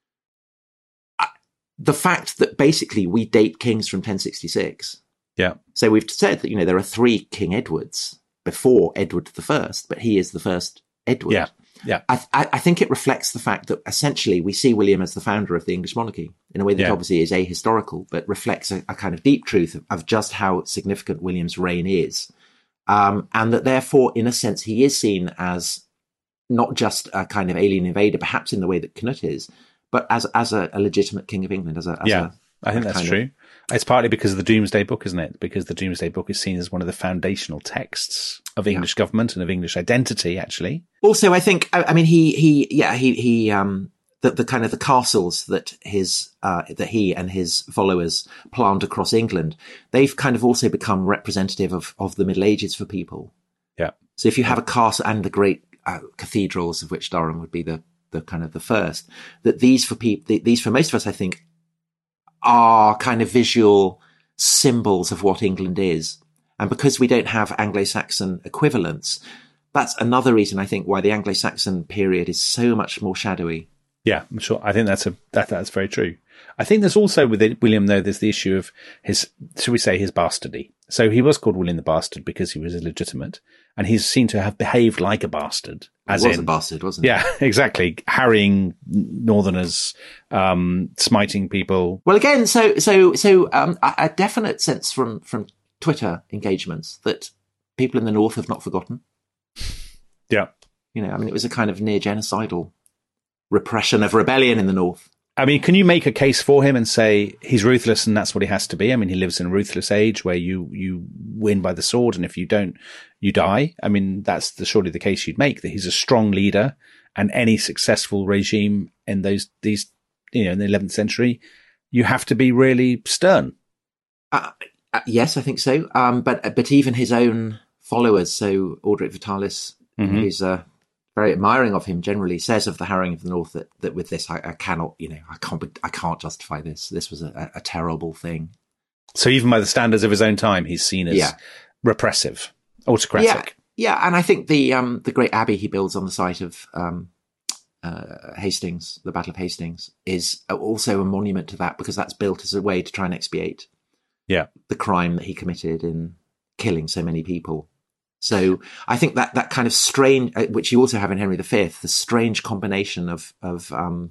Speaker 7: uh, the fact that basically we date kings from ten sixty-six.
Speaker 1: Yeah.
Speaker 7: So we've said that, you know, there are three King Edwards before Edward the First, but he is the first Edward.
Speaker 1: Yeah. Yeah.
Speaker 7: I, th- I think it reflects the fact that essentially we see William as the founder of the English monarchy in a way that
Speaker 1: Yeah.
Speaker 7: obviously is ahistorical, but reflects a, a kind of deep truth of, of just how significant William's reign is. Um, and that therefore, in a sense, he is seen as not just a kind of alien invader, perhaps in the way that Canute is, but as as a, a legitimate king of England, as a as
Speaker 1: Yeah,
Speaker 7: a,
Speaker 1: I think
Speaker 7: a
Speaker 1: that's
Speaker 7: kind
Speaker 1: true.
Speaker 7: of-
Speaker 1: It's partly because of the Doomsday Book, isn't it? Because the Doomsday Book is seen as one of the foundational texts of English government and of English identity, actually.
Speaker 7: Also, I think, I, I mean, he, he, yeah, he, he, um, the, the kind of the castles that his, uh, that he and his followers plant across England, they've kind of also become representative of, of the Middle Ages for people.
Speaker 1: Yeah.
Speaker 7: So if you have a castle and the great uh, cathedrals, of which Durham would be the, the kind of the first, that these for people, these for most of us, I think, are kind of visual symbols of what England is. And because we don't have Anglo-Saxon equivalents, that's another reason I think why the Anglo-Saxon period is so much more shadowy.
Speaker 1: Yeah, I'm sure. I think that's a that that's very true. I think there's also with it, William, though, there's the issue of his, shall we say, his bastardy. So he was called William the Bastard because he was illegitimate, and he's seen to have behaved like a bastard. As
Speaker 7: He was
Speaker 1: in,
Speaker 7: a bastard, wasn't he?
Speaker 1: yeah, exactly, harrying Northerners, um, smiting people.
Speaker 7: Well, again, so so so um, a, a definite sense from from Twitter engagements that people in the North have not forgotten.
Speaker 1: Yeah.
Speaker 7: You know, I mean, it was a kind of near genocidal repression of rebellion in the North.
Speaker 1: I mean, can you make a case for him and say he's ruthless and that's what he has to be? I mean, he lives in a ruthless age where you, you win by the sword, and if you don't, you die. I mean, that's the, surely the case you'd make, that he's a strong leader, and any successful regime in those, these, you know, in the eleventh century, you have to be really stern.
Speaker 7: Uh, uh, yes, I think so. Um, but but even his own followers, so Audric Vitalis,
Speaker 1: Mhm.
Speaker 7: who's uh, very admiring of him, generally says of the harrying of the North that, that with this, I, I cannot, you know, I can't, be- I can't justify this. This was a, a terrible thing.
Speaker 1: So even by the standards of his own time, he's seen as
Speaker 7: Yeah.
Speaker 1: repressive, autocratic.
Speaker 7: Yeah, yeah, and I think the um, the great abbey he builds on the site of um, uh, Hastings, the Battle of Hastings, is also a monument to that, because that's built as a way to try and expiate
Speaker 1: Yeah.
Speaker 7: the crime that he committed in killing so many people. So I think that that kind of strange, uh, which you also have in Henry the Fifth, the strange combination of of um,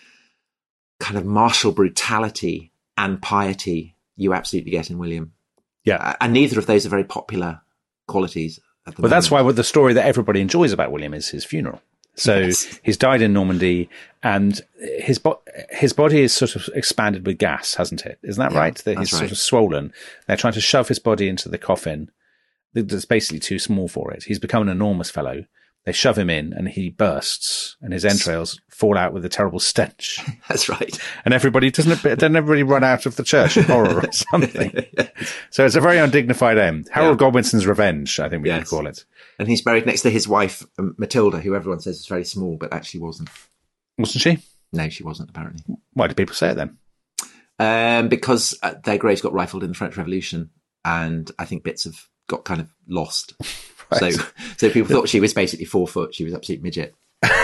Speaker 7: kind of martial brutality and piety, you absolutely get in William.
Speaker 1: Yeah.
Speaker 7: Uh, and neither of those are very popular qualities at the
Speaker 1: Well, that's
Speaker 7: moment.
Speaker 1: why what the story that everybody enjoys about William is his funeral. So
Speaker 7: Yes.
Speaker 1: he's died in Normandy, and his bo- his body is sort of expanded with gas, hasn't it? Isn't that
Speaker 7: Yeah,
Speaker 1: right? That he's
Speaker 7: that's
Speaker 1: sort
Speaker 7: right.
Speaker 1: of swollen. They're trying to shove his body into the coffin that's basically too small for it. He's become an enormous fellow. They shove him in, and he bursts, and his entrails fall out with a terrible stench.
Speaker 7: That's right.
Speaker 1: And everybody doesn't doesn't everybody run out of the church in horror or something. So it's a very undignified end. Harold
Speaker 7: Yeah.
Speaker 1: Godwinson's revenge, I think we could
Speaker 7: Yes.
Speaker 1: call it.
Speaker 7: And he's buried next to his wife, um, Matilda, who everyone says is very small, but actually wasn't.
Speaker 1: Wasn't she?
Speaker 7: No, she wasn't, apparently.
Speaker 1: Why do people say it then?
Speaker 7: Um, because uh, their graves got rifled in the French Revolution, and I think bits have got kind of lost.
Speaker 1: Right.
Speaker 7: So, so people thought she was basically four foot. She was absolute midget.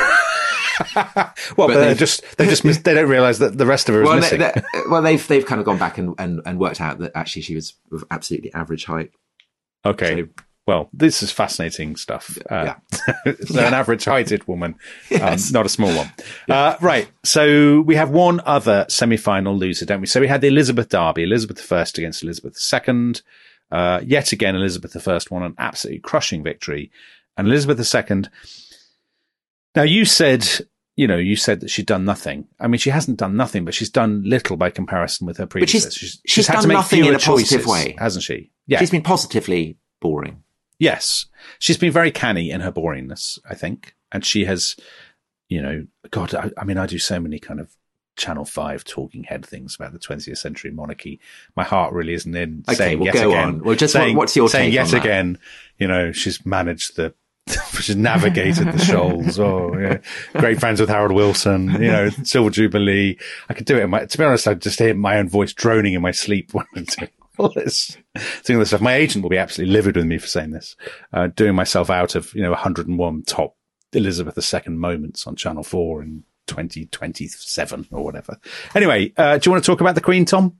Speaker 1: Well, but,
Speaker 7: But
Speaker 1: they
Speaker 7: they've-
Speaker 1: just they just miss, they don't realise that the rest of her is
Speaker 7: Well, they,
Speaker 1: missing.
Speaker 7: they, well, they've they've kind of gone back and, and, and worked out that actually she was of absolutely average height.
Speaker 1: Okay.
Speaker 7: So-
Speaker 1: Well, this is fascinating stuff. Uh, so an average-heighted woman,
Speaker 7: Yes.
Speaker 1: um, not a small one. Uh, right. So we have one other semi-final loser, don't we? So we had the Elizabeth Derby, Elizabeth the First against Elizabeth the Second. Uh, yet again, Elizabeth the First won an absolutely crushing victory, and Elizabeth the Second. Now, you said, you know, you said that she'd done nothing. I mean, she hasn't done nothing, but she's done little by comparison with her
Speaker 7: But she's-
Speaker 1: predecessors.
Speaker 7: she's
Speaker 1: had
Speaker 7: done
Speaker 1: to make
Speaker 7: nothing in
Speaker 1: fewer
Speaker 7: a positive
Speaker 1: choices,
Speaker 7: way.
Speaker 1: hasn't she? Yeah.
Speaker 7: She's been positively boring.
Speaker 1: Yes. She's been very canny in her boringness, I think. And she has, you know, God, I, I mean, I do so many kind of Channel five talking head things about the twentieth century monarchy. My heart really isn't in
Speaker 7: Okay,
Speaker 1: saying
Speaker 7: well,
Speaker 1: yet
Speaker 7: go
Speaker 1: again.
Speaker 7: on. Well, just what-
Speaker 1: saying,
Speaker 7: what's your
Speaker 1: saying
Speaker 7: take
Speaker 1: yet
Speaker 7: on that?
Speaker 1: again, you know, she's managed the, she's navigated the shoals. Oh, yeah. Great friends with Harold Wilson, you know, Silver Jubilee. I could do it in my, to be honest, I just hear my own voice droning in my sleep when I'm doing all this, doing all this stuff. My agent will be absolutely livid with me for saying this, uh, doing myself out of, you know, one hundred and one top Elizabeth the Second moments on Channel four in twenty twenty-seven or whatever. Anyway, uh, do you want to talk about the Queen, Tom?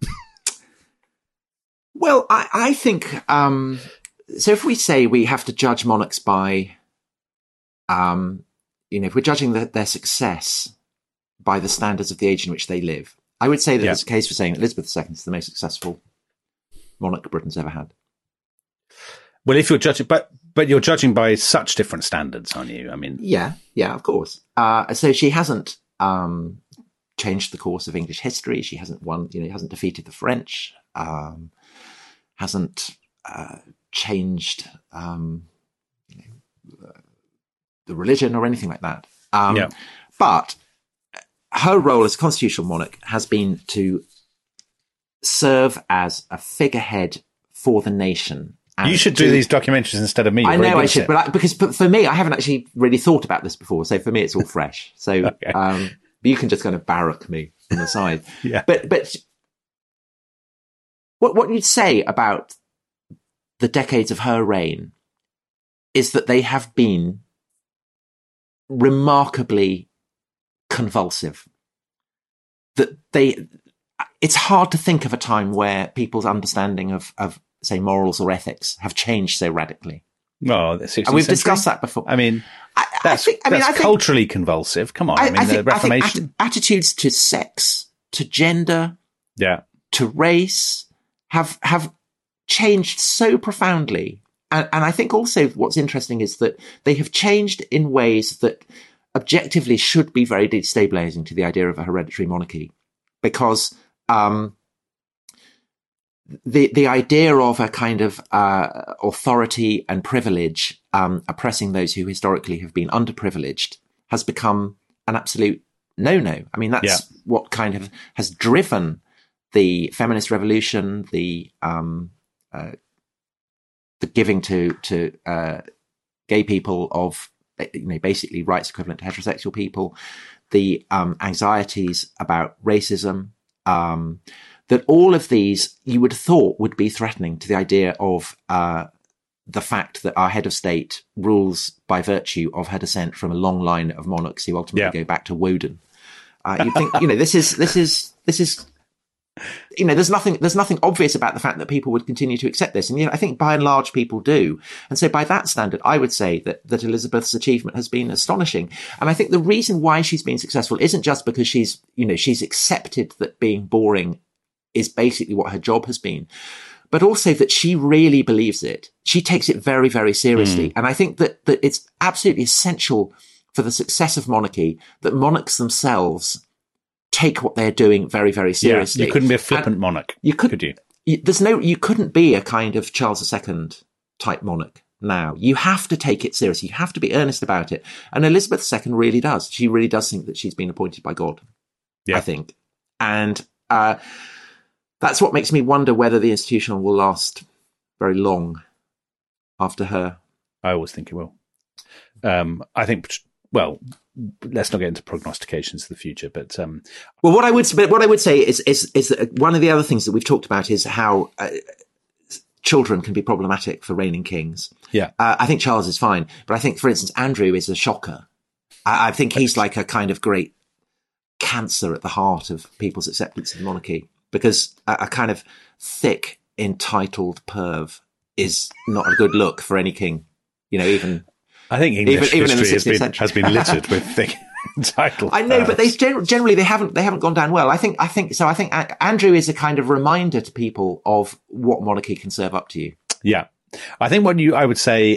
Speaker 7: Well, I, I think, um, so if we say we have to judge monarchs by, um, you know, if we're judging the, their success by the standards of the age in which they live, I would say that
Speaker 1: yeah.
Speaker 7: there's a case for saying that Elizabeth the Second is the most successful monarch Britain's ever had.
Speaker 1: Well, if you're judging, but but you're judging by such different standards, aren't you? I mean,
Speaker 7: yeah, yeah, of course. Uh, so she hasn't um, changed the course of English history. She hasn't won, you know, hasn't defeated the French. Um, hasn't uh, changed um, you know, uh, the religion or anything like that. Um,
Speaker 1: yeah.
Speaker 7: But her role as constitutional monarch has been to serve as a figurehead for the nation.
Speaker 1: You should do
Speaker 7: to,
Speaker 1: these documentaries instead of me.
Speaker 7: I know I should, but I, because but for me, I haven't actually really thought about this before. So for me, it's all fresh. So
Speaker 1: okay.
Speaker 7: um, you can just kind of barrack me on the side.
Speaker 1: yeah.
Speaker 7: But but what what you'd say about the decades of her reign is that they have been remarkably convulsive. That they, it's hard to think of a time where people's understanding of of say morals or ethics have changed so radically.
Speaker 1: Well, the sixteenth
Speaker 7: and we've
Speaker 1: century?
Speaker 7: discussed that before.
Speaker 1: I mean,
Speaker 7: I,
Speaker 1: that's,
Speaker 7: I think, I mean,
Speaker 1: that's
Speaker 7: I think,
Speaker 1: culturally convulsive. Come on, I, I mean,
Speaker 7: I think,
Speaker 1: the Reformation.
Speaker 7: I think atti- attitudes to sex, to gender,
Speaker 1: yeah,
Speaker 7: to race have have changed so profoundly. And, and I think also what's interesting is that they have changed in ways that objectively should be very destabilizing to the idea of a hereditary monarchy, because um, the the idea of a kind of uh, authority and privilege um, oppressing those who historically have been underprivileged has become an absolute no-no. I mean, that's
Speaker 1: yeah.
Speaker 7: what kind of has driven the feminist revolution, the um, uh, the giving to to uh, gay people of, you know, basically rights equivalent to heterosexual people, the um, anxieties about racism. Um, that all of these you would have thought would be threatening to the idea of uh, the fact that our head of state rules by virtue of her descent from a long line of monarchs who ultimately
Speaker 1: yeah.
Speaker 7: go back to Woden. Uh, you think, you know, this is this is this is. You know, there's nothing, there's nothing obvious about the fact that people would continue to accept this. And, you know, I think by and large people do. And so by that standard, I would say that, that Elizabeth's achievement has been astonishing. And I think the reason why she's been successful isn't just because she's, you know, she's accepted that being boring is basically what her job has been, but also that she really believes it. She takes it very, very seriously. Mm. And I think that, that it's absolutely essential for the success of monarchy that monarchs themselves take what they're doing very, very seriously.
Speaker 1: Yeah, you couldn't be a flippant
Speaker 7: and
Speaker 1: monarch,
Speaker 7: you could,
Speaker 1: could you?
Speaker 7: you? There's no, you couldn't be a kind of Charles the Second type monarch now. You have to take it seriously. You have to be earnest about it. And Elizabeth the Second really does. She really does think that she's been appointed by God, yeah. I think. And uh, that's what makes me wonder whether the institution will last very long after her.
Speaker 1: I always think it will. Um, I think, well, let's not get into prognostications of the future, but um,
Speaker 7: well, what I would, but what I would say is, is, is that one of the other things that we've talked about is how uh, children can be problematic for reigning kings.
Speaker 1: Yeah,
Speaker 7: uh, I think Charles is fine, but I think, for instance, Andrew is a shocker. I, I think he's like a kind of great cancer at the heart of people's acceptance of the monarchy, because a, a kind of thick, entitled perv is not a good look for any king. You know, even.
Speaker 1: I think English
Speaker 7: even, even
Speaker 1: history has been,
Speaker 7: century.
Speaker 1: has been littered with thick entitled.
Speaker 7: I know,
Speaker 1: pervs.
Speaker 7: but they generally they haven't they haven't gone down well. I think I think so. I think Andrew is a kind of reminder to people of what monarchy can serve up to you.
Speaker 1: Yeah, I think what you I would say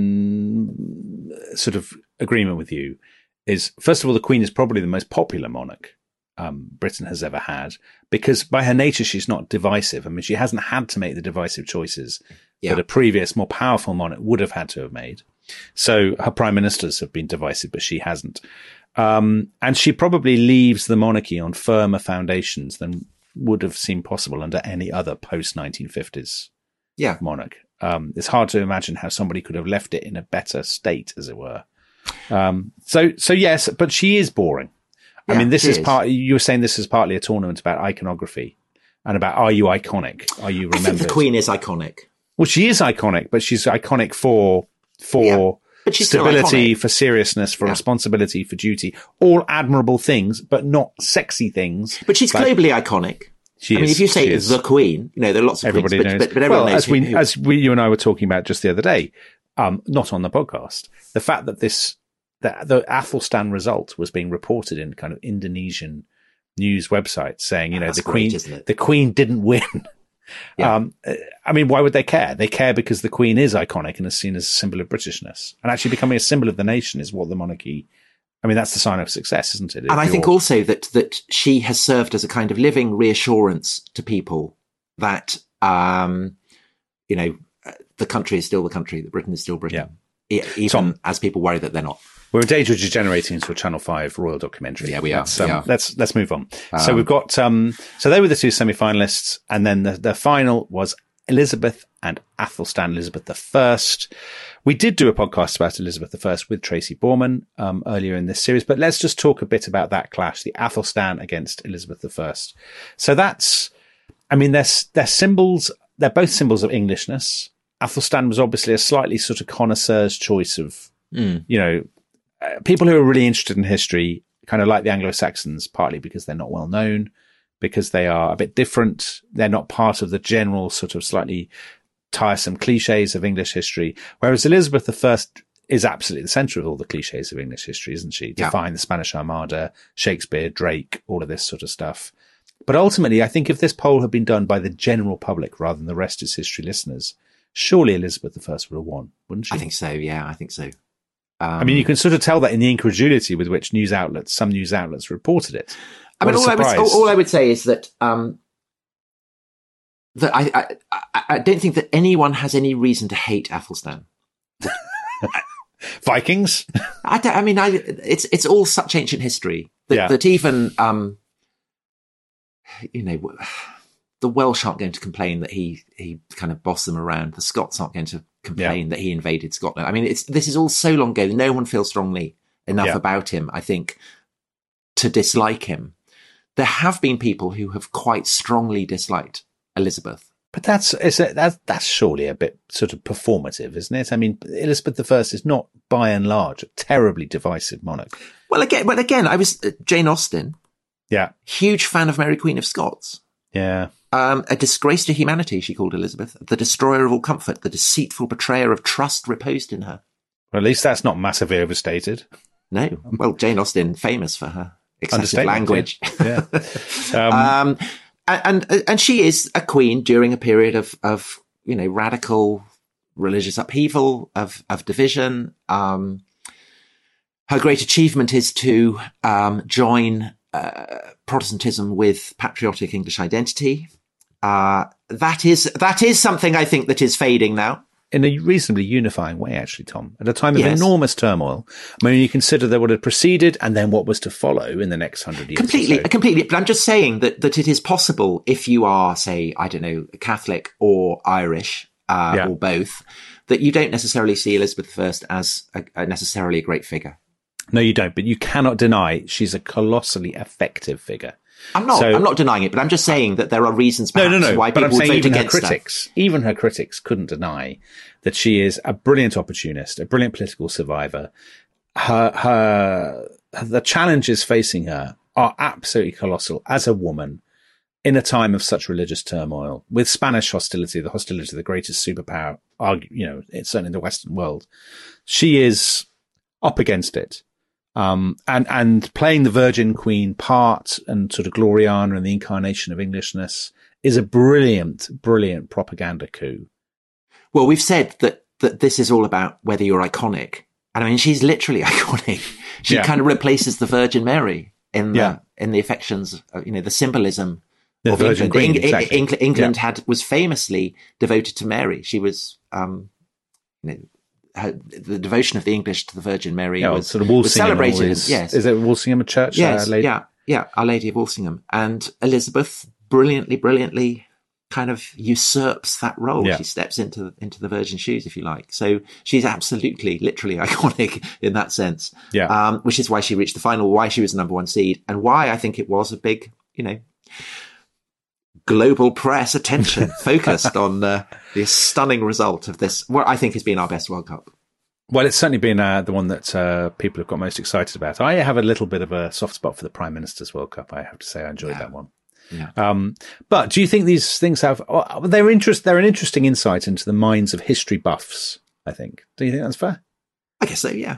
Speaker 1: in sort of agreement with you is, first of all, the Queen is probably the most popular monarch um, Britain has ever had, because by her nature she's not divisive. I mean, she hasn't had to make the divisive choices yeah. that a previous, more powerful monarch would have had to have made. So her prime ministers have been divisive, but she hasn't. Um, and she probably leaves the monarchy on firmer foundations than would have seemed possible under any other post nineteen fifties
Speaker 7: yeah.
Speaker 1: monarch. Um, it's hard to imagine how somebody could have left it in a better state, as it were. Um, so, so yes, but she is boring. Yeah, I mean, this is, is part, you were saying this is partly a tournament about iconography and about, are you iconic? Are you remembered?
Speaker 7: I think the Queen is iconic.
Speaker 1: Well, she is iconic, but she's iconic for, for yeah, but she's stability, for seriousness, for yeah. responsibility, for duty, all admirable things, but not sexy things.
Speaker 7: But she's
Speaker 1: like,
Speaker 7: globally iconic.
Speaker 1: She
Speaker 7: I mean,
Speaker 1: is,
Speaker 7: if you say
Speaker 1: is.
Speaker 7: the Queen, you know, there are lots of
Speaker 1: everybody
Speaker 7: queens,
Speaker 1: knows.
Speaker 7: But, but, but everyone
Speaker 1: well,
Speaker 7: knows
Speaker 1: as we,
Speaker 7: who, who,
Speaker 1: as we, you and I were talking about just the other day, um, not on the podcast, the fact that this the, the Athelstan result was being reported in kind of Indonesian news websites saying, you know,
Speaker 7: That's
Speaker 1: the
Speaker 7: great,
Speaker 1: Queen,
Speaker 7: isn't it?
Speaker 1: the Queen didn't win. Yeah. Um, I mean, why would they care? They care because the Queen is iconic and is seen as a symbol of Britishness. And actually becoming a symbol of the nation is what the monarchy, I mean, that's the sign of success, isn't it? If
Speaker 7: and I think
Speaker 1: you're-
Speaker 7: also that, that she has served as a kind of living reassurance to people that, um, you know, the country is still the country, that Britain is still Britain. Yeah. Even
Speaker 1: Tom,
Speaker 7: as people worry that they're not.
Speaker 1: We're in danger of degenerating into a Channel five royal documentary.
Speaker 7: Yeah, we are.
Speaker 1: Let's, um,
Speaker 7: we are.
Speaker 1: let's, let's move on.
Speaker 7: Um,
Speaker 1: so we've got, um, so they were the two semi-finalists, and then the, the final was Elizabeth and Athelstan, Elizabeth the First. We did do a podcast about Elizabeth the First with Tracy Borman, um, earlier in this series, but let's just talk a bit about that clash, the Athelstan against Elizabeth the First. So that's, I mean, they're, they're symbols, they're both symbols of Englishness. Athelstan was obviously a slightly sort of connoisseur's choice of, mm. you know, uh, people who are really interested in history, kind of like the Anglo-Saxons, partly because they're not well known, because they are a bit different. They're not part of the general sort of slightly tiresome cliches of English history. Whereas Elizabeth the First is absolutely the centre of all the cliches of English history, isn't she?
Speaker 7: Yeah.
Speaker 1: Define the Spanish Armada, Shakespeare, Drake, all of this sort of stuff. But ultimately, I think if this poll had been done by the general public rather than the Rest is History listeners, surely Elizabeth the First would have won, wouldn't she?
Speaker 7: I think so. Yeah, I think so. Um,
Speaker 1: I mean, you can sort of tell that in the incredulity with which news outlets, some news outlets reported it.
Speaker 7: I mean,
Speaker 1: What a
Speaker 7: all I, would,
Speaker 1: surprise.
Speaker 7: all, all I would say is that um, that I, I, I, I don't think that anyone has any reason to hate Athelstan.
Speaker 1: Vikings?
Speaker 7: I, don't, I mean, I, it's it's all such ancient history that,
Speaker 1: Yeah.
Speaker 7: that even um, you know, the Welsh aren't going to complain that he he kind of bossed them around. The Scots aren't going to complain
Speaker 1: Yeah.
Speaker 7: that he invaded Scotland. I mean, it's this is all so long ago. No one feels strongly enough
Speaker 1: Yeah.
Speaker 7: about him, I think, to dislike him. There have been people who have quite strongly disliked Elizabeth.
Speaker 1: But that's, is it, that's, that's surely a bit sort of performative, isn't it? I mean, Elizabeth the First is not, by and large, a terribly divisive monarch.
Speaker 7: Well, again, but again, I was uh, Jane Austen,
Speaker 1: Yeah.
Speaker 7: huge fan of Mary Queen of Scots.
Speaker 1: Yeah.
Speaker 7: Um, a disgrace to humanity, she called Elizabeth, the destroyer of all comfort, the deceitful betrayer of trust reposed in her.
Speaker 1: Well, at least that's not massively overstated.
Speaker 7: No, well, Jane Austen, famous for her excessive
Speaker 1: Understatement,
Speaker 7: language.
Speaker 1: Yeah. Yeah. Um,
Speaker 7: um, and, and and she is a queen during a period of of you know radical religious upheaval, of of division. Um, her great achievement is to um, join uh, Protestantism with patriotic English identity. Uh, that is that is something I think that is fading now.
Speaker 1: in a reasonably unifying way, actually, Tom, at a time of
Speaker 7: Yes.
Speaker 1: enormous turmoil. I mean, you consider that what had preceded and then what was to follow in the next hundred years. or
Speaker 7: Completely,
Speaker 1: so.
Speaker 7: completely. But I'm just saying that, that it is possible if you are, say, I don't know, Catholic or Irish, uh,
Speaker 1: Yeah.
Speaker 7: or both, that you don't necessarily see Elizabeth the First as a, a necessarily a great figure.
Speaker 1: No, you don't. But you cannot deny she's a colossally effective figure.
Speaker 7: I'm not,
Speaker 1: So-
Speaker 7: I'm not denying it, but I'm just saying that there are reasons
Speaker 1: No,
Speaker 7: perhaps
Speaker 1: no, no.
Speaker 7: why
Speaker 1: But
Speaker 7: people
Speaker 1: I'm
Speaker 7: would
Speaker 1: saying
Speaker 7: vote
Speaker 1: even her
Speaker 7: against her.
Speaker 1: critics, even her critics couldn't deny that she is a brilliant opportunist, a brilliant political survivor. Her, her, the challenges facing her are absolutely colossal as a woman in a time of such religious turmoil, with Spanish hostility, the hostility of the greatest superpower, argue, you know, it's certainly in the Western world. She is up against it. Um, and, and playing the Virgin Queen part and sort of Gloriana and the incarnation of Englishness is a brilliant, brilliant propaganda coup.
Speaker 7: Well, we've said that, that this is all about whether you're iconic. And I mean, she's literally iconic. She
Speaker 1: Yeah.
Speaker 7: kind of replaces the Virgin Mary in the,
Speaker 1: Yeah.
Speaker 7: in the affections, of, you know, the symbolism
Speaker 1: The
Speaker 7: of
Speaker 1: Virgin
Speaker 7: England.
Speaker 1: Queen,
Speaker 7: Eng-
Speaker 1: exactly.
Speaker 7: Eng- England
Speaker 1: Yeah.
Speaker 7: had, was famously devoted to Mary. She was, um, you know, her, the devotion of the English to the Virgin Mary
Speaker 1: Yeah,
Speaker 7: was,
Speaker 1: sort of
Speaker 7: was
Speaker 1: Walsingham.
Speaker 7: celebrated. in-
Speaker 1: Is,
Speaker 7: yes.
Speaker 1: is it Walsingham Church?
Speaker 7: Yes.
Speaker 1: uh, lady?
Speaker 7: Yeah. Yeah. Our Lady of Walsingham. And Elizabeth brilliantly, brilliantly kind of usurps that role.
Speaker 1: Yeah.
Speaker 7: She steps into, into the Virgin shoes, if you like. So she's absolutely, literally iconic in that sense.
Speaker 1: Yeah.
Speaker 7: Um, which is why she reached the final, why she was the number one seed, and why I think it was a big, you know, global press attention focused on uh, the stunning result of this, what I think has been our best World Cup.
Speaker 1: Well, it's certainly been uh, the one that uh, people have got most excited about. I have a little bit of a soft spot for the Prime Minister's World Cup. I have to say, I enjoyed
Speaker 7: Yeah.
Speaker 1: that one.
Speaker 7: Yeah.
Speaker 1: Um, but do you think these things have? Oh, they're interest. They're an interesting insight into the minds of history buffs. I think. Do you think that's fair?
Speaker 7: I guess so, yeah.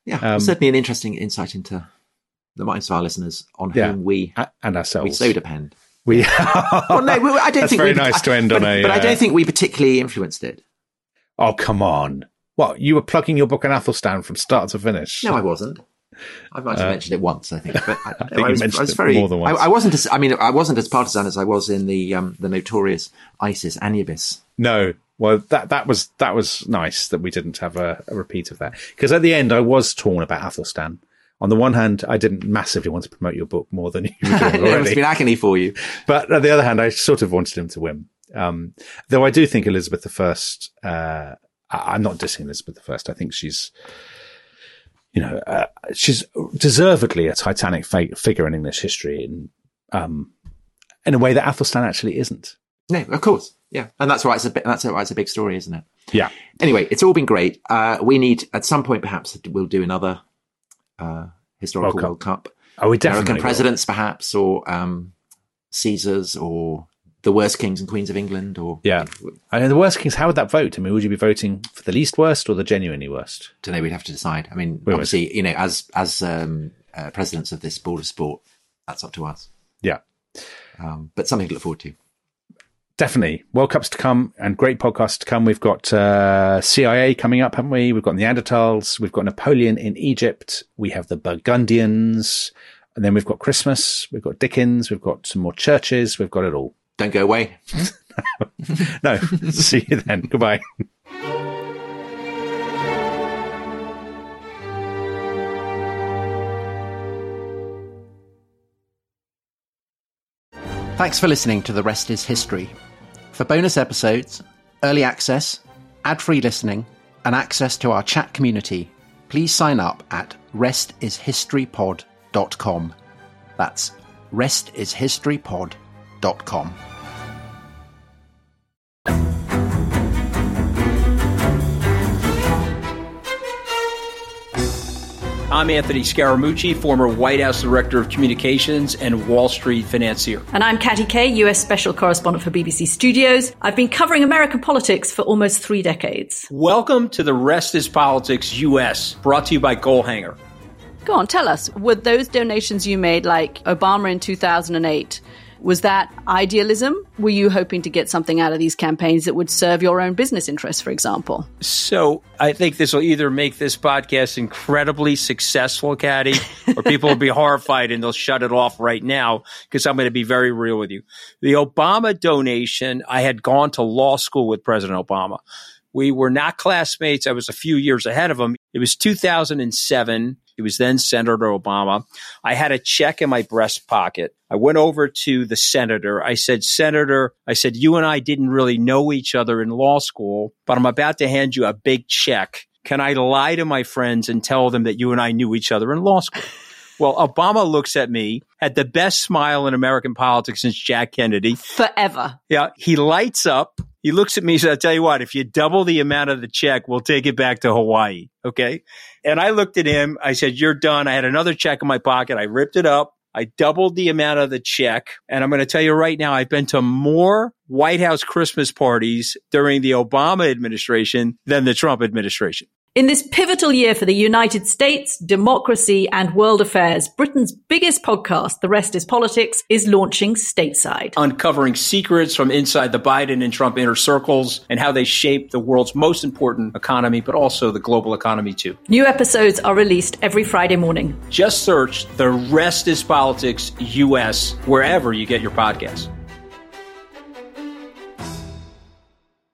Speaker 7: Yeah,
Speaker 1: Um,
Speaker 7: certainly an interesting insight into the minds of our listeners on
Speaker 1: Yeah,
Speaker 7: whom we
Speaker 1: a- and ourselves.
Speaker 7: we so depend.
Speaker 1: We,
Speaker 7: Well, no, we- I don't
Speaker 1: That's
Speaker 7: think
Speaker 1: very
Speaker 7: we,
Speaker 1: nice
Speaker 7: I-
Speaker 1: to end
Speaker 7: but,
Speaker 1: on a.
Speaker 7: But I
Speaker 1: uh,
Speaker 7: don't think we particularly influenced it.
Speaker 1: Oh, come on. What, you were plugging your book on Athelstan from start to finish?
Speaker 7: No, I wasn't. I might have
Speaker 1: Uh,
Speaker 7: mentioned it once, I think. But I,
Speaker 1: I think you
Speaker 7: was,
Speaker 1: mentioned
Speaker 7: I was
Speaker 1: it
Speaker 7: very,
Speaker 1: more than once.
Speaker 7: I, I wasn't as, I mean, I wasn't as partisan as I was in the um, the notorious ISIS Anubis.
Speaker 1: No. Well, that that was that was nice that we didn't have a, a repeat of that. Because at the end, I was torn about Athelstan. On the one hand, I didn't massively want to promote your book more than you were doing
Speaker 7: It must
Speaker 1: already.
Speaker 7: have been agony for you.
Speaker 1: But on the other hand, I sort of wanted him to win. Um, though I do think Elizabeth the First, uh, I- I'm not dissing Elizabeth the First. I think she's, you know, uh, she's deservedly a titanic fa- figure in English history in, um, in a way that Athelstan actually isn't.
Speaker 7: No, of course. Yeah. And that's why it's a bit, that's why it's a big story, isn't it?
Speaker 1: Yeah.
Speaker 7: Anyway, it's all been great. Uh, we need, at some point, perhaps we'll do another uh, historical
Speaker 1: World
Speaker 7: World Cup.
Speaker 1: Oh, we definitely
Speaker 7: American
Speaker 1: will.
Speaker 7: presidents, perhaps, or um, Caesars, or the worst kings and queens of England, or
Speaker 1: Yeah. I know the worst kings, how would that vote? I mean, would you be voting for the least worst or the genuinely worst?
Speaker 7: don't know. We'd have to decide. I mean,
Speaker 1: We
Speaker 7: obviously, you know, as as um, uh, presidents of this board of sport, that's up to us.
Speaker 1: Yeah.
Speaker 7: Um, but something to look forward to.
Speaker 1: Definitely. World Cups to come and great podcasts to come. We've got uh, C I A coming up, haven't we? We've got Neanderthals. We've got Napoleon in Egypt. We have the Burgundians. And then we've got Christmas. We've got Dickens. We've got some more churches. We've got it all.
Speaker 7: Don't go away.
Speaker 1: No. See you then. Goodbye.
Speaker 9: Thanks for listening to The Rest is History. For bonus episodes, early access, ad-free listening, and access to our chat community, please sign up at rest is history pod dot com. That's rest is history pod dot com.
Speaker 10: I'm Anthony Scaramucci, former White House Director of Communications and Wall Street financier.
Speaker 11: And I'm Katty Kay, U S Special Correspondent for B B C Studios. I've been covering American politics for almost three decades.
Speaker 10: Welcome to The Rest is Politics U S, brought to you by Goalhanger.
Speaker 11: Go on, tell us, were those donations you made, like Obama in two thousand eight, was that idealism? Were you hoping to get something out of these campaigns that would serve your own business interests, for example?
Speaker 10: So I think this will either make this podcast incredibly successful, Katty, or people will be horrified and they'll shut it off right now because I'm going to be very real with you. The Obama donation, I had gone to law school with President Obama. We were not classmates. I was a few years ahead of him. It was two thousand seven. He was then Senator Obama. I had a check in my breast pocket. I went over to the senator. I said, Senator, I said, you and I didn't really know each other in law school, but I'm about to hand you a big check. Can I lie to my friends and tell them that you and I knew each other in law school? Well, Obama looks at me, had the best smile in American politics since Jack Kennedy.
Speaker 11: Forever.
Speaker 10: Yeah. He lights up. He looks at me and says, I'll tell you what, if you double the amount of the check, we'll take it back to Hawaii. Okay. And I looked at him. I said, you're done. I had another check in my pocket. I ripped it up. I doubled the amount of the check. And I'm going to tell you right now, I've been to more White House Christmas parties during the Obama administration than the Trump administration.
Speaker 11: In this pivotal year for the United States, democracy, and world affairs, Britain's biggest podcast, The Rest is Politics, is launching stateside.
Speaker 10: Uncovering secrets from inside the Biden and Trump inner circles and how they shape the world's most important economy, but also the global economy too.
Speaker 11: New episodes are released every Friday morning.
Speaker 10: Just search The Rest is Politics U S wherever you get your podcasts.